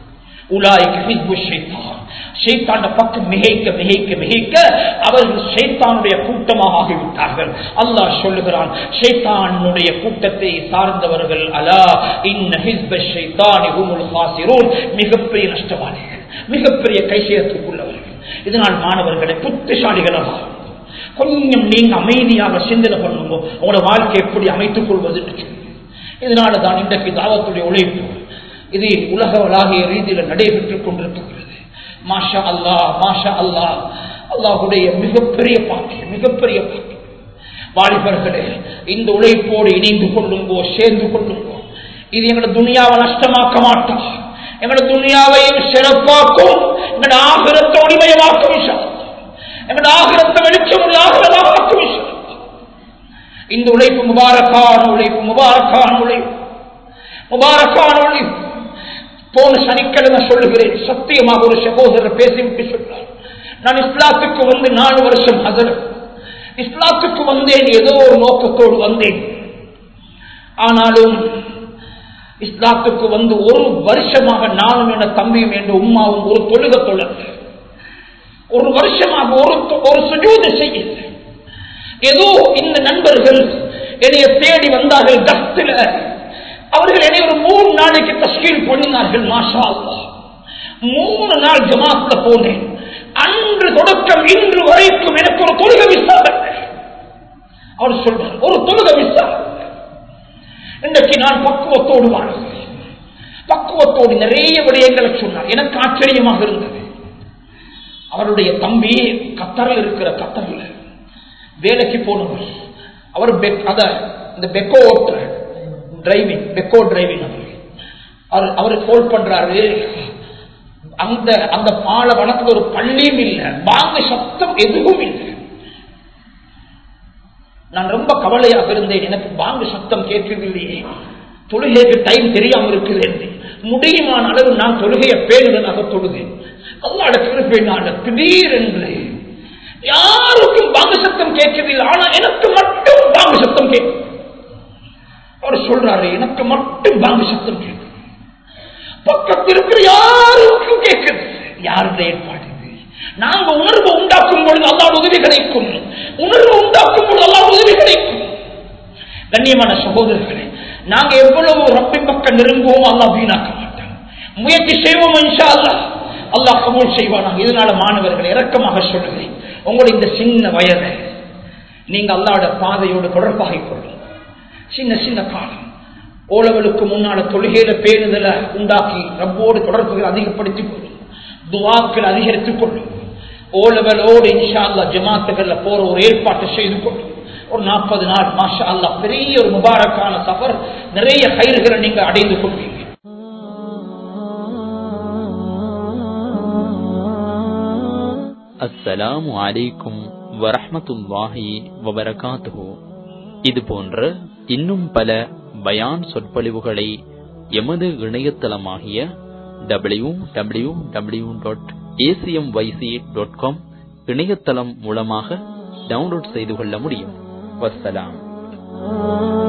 ஷைத்தான பக்கம் மிகைக்க மிகைக்க மிகைக்க அவர்கள் ஷைத்தானுடைய கூட்டமாக ஆகிவிட்டார்கள். அல்லாஹ் சொல்லுகிறான், ஷைத்தானுடைய கூட்டத்தை சார்ந்தவர்கள் அலா இன்ன ஹிஸ்ப ஷைத்தானி ஹுமுல் காசிரூன், மிகப்பெரிய நஷ்டவாளிகள், மிகப்பெரிய கைசேதத்துக்குள்ளவர்கள். இதனால் மாணவர்களை புத்திசாலிகளாக கொஞ்சம் நீங்க அமைதியாக சிந்தனை பண்ணுங்க, உங்களோட வாழ்க்கை எப்படி அமைத்துக் கொள்வது. இதனாலதான் இன்றைக்கு தாவத்துடைய உழைப்பு இது உலகளாகிய ரீதியில் நடைபெற்றுக் கொண்டிருக்கிறது. மாஷா அல்லாஹ் மாஷா அல்லாஹ், அல்லாஹுடைய மிகப்பெரிய பாக்கியம், மிகப்பெரிய பாக்கியம். வாலிபர்களே, இந்த உழைப்போடு இணைந்து கொள்ளுங்கோ, சேர்ந்து கொள்ளுங்கோ. இது எங்களோட துனியாவை நஷ்டமாக்க மாட்டோம், எங்களோட துனியாவையும் சிறப்பாக்கும், எங்களோட ஆகிரத்தை ஒளிமயமாக்கும், எங்களோட ஆகிரத்தை வெளிச்சம் உள்ள ஆகிரமாக்கும். இந்த உழைப்பு முபாரக்கான உழைப்பு, முபாரக்கான உழைப்பு, முபாரக்கான உழைப்பு. போன சனிக்கிழமை சொல்லுகிறேன், சத்தியமாக ஒரு சகோதரர் பேசிவிட்டு சொல்றார், நான் இஸ்லாத்துக்கு வந்து 4 வருஷம் ஹஜரத், இஸ்லாத்துக்கு வந்தேன், ஏதோ ஒரு நோக்கத்தோடு வந்தேன். ஆனாலும் இஸ்லாத்துக்கு வந்து 1 வருஷமாக நானும் என தம்பியும் என்ற உம்மாவும் ஒரு தொழுக தொழல், 1 வருஷமாக ஒரு சுஜூது செய்ய. ஏதோ இந்த நண்பர்கள் என்னைய தேடி வந்தார்கள் கஸ்தில. அவர்கள் என்னை ஒரு 3 நாளைக்கு தஸ்கீல் பண்ணினார்கள். மாஷா அல்லாஹ், 3 நாள் ஜமாத்ல போனேன். அன்று தொடக்கம் இன்று வரைக்கும் எனக்கு ஒரு தொழுகை மிஸ் ஆகல. அவர் சொல்றார், ஒரு தொழுகை மிஸ் ஆகல. இன்றைக்கு நான் பக்குவத்தோடு வாழ்கிறேன், பக்குவத்தோடு நிறைய விடயங்களை சொன்னார். எனக்கு ஆச்சரியமாக இருந்தது. அவருடைய தம்பி கத்தரில் இருக்கிற, கத்தரில் வேலைக்கு போனவர். அவர் இந்த பெக்கோ ஓட்டுற டிரைவிங், பெக்கோ டிரைவிங் அவர் கோல் பண்றாரு. அந்த பாலை வனத்துல ஒரு பள்ளியும் இல்லை, பாங்க சத்தம் எதுவும் இல்லை. நான் ரொம்ப கவலையாக இருந்தேன், எனக்கு பாங்க சத்தம் கேட்கவில்லையே, தொழுகைக்கு டைம் தெரியாம இருக்குது. முடியுமான அளவு நான் தொழுகையை பேணுதலாக தொழுதேன். அல்லாஹ்வுடைய கிருபையினால திடீரென்று யாருக்கும் பாங்க சத்தம் கேட்கவில்லை, ஆனா எனக்கு மட்டும் பாங்க சத்தம் கேட்கும். அவர் சொல்றாரு, எனக்கு மட்டும் பாங்க சத்தம் கேட்கும், பக்கத்தில் இருக்கிற யாருக்கும் கேட்குது. யாருடைய ஏற்பாடு இது? நாங்க உணர்வு உண்டாக்கும் பொழுது அல்லாஹ் உதவி கிடைக்கும், உணர்வு உண்டாக்கும் பொழுது அல்லாஹ் உதவி கிடைக்கும். கண்ணியமான சகோதரர்களே, நாங்க எவ்வளவு ரப்பின் பக்கம் நெருங்குவோம், அல்லாஹ் வீணாக்க மாட்டோம். முயற்சி செய்வோம், இன்ஷா அல்லாஹ் அல்லாஹ் கபூல் செய்வானாக. இதனால மாணவர்கள் இறக்கமாக சொல்லுகிறேன், உங்களுடைய இந்த சின்ன வயதை நீங்க அல்லாஹ்வுடைய பாதையோடு தொடர்பாகிக் கொள்ளும். சின்ன சின்ன காலம் ஓலவலுக்கு முன்னால தொழுகையில பேணுதல உண்டாக்கி ரப்போடு தொடர்புகள் அதிகப்படுத்திக் கொள்ளும், துஆக்கள் அதிகரித்துக் கொள்ளும். ஓலவலோடு இன்ஷா அல்லாஹ் ஜமாத்துகள்ல போற ஒரு ஏற்பாட்டை செய்து கொள்ளும். ஒரு 40 நாள் மாஷா அல்லாஹ் பெரிய ஒரு முபாரக்கான சஃபர், நிறைய கைர்களை நீங்க அடைந்து கொள்வீங்க. அஸ்ஸலாமு அலைக்கும் வரஹ்மத்துல்லாஹி வபரகாத்துஹு. இது போன்ற இன்னும் பல பயான் சொற்பொழிவுகளை எமது இணையதளமாகிய www.acmyc.com இணையதளம் மூலமாக டவுன்லோட் செய்து கொள்ள முடியும். வஸ்ஸலாம்.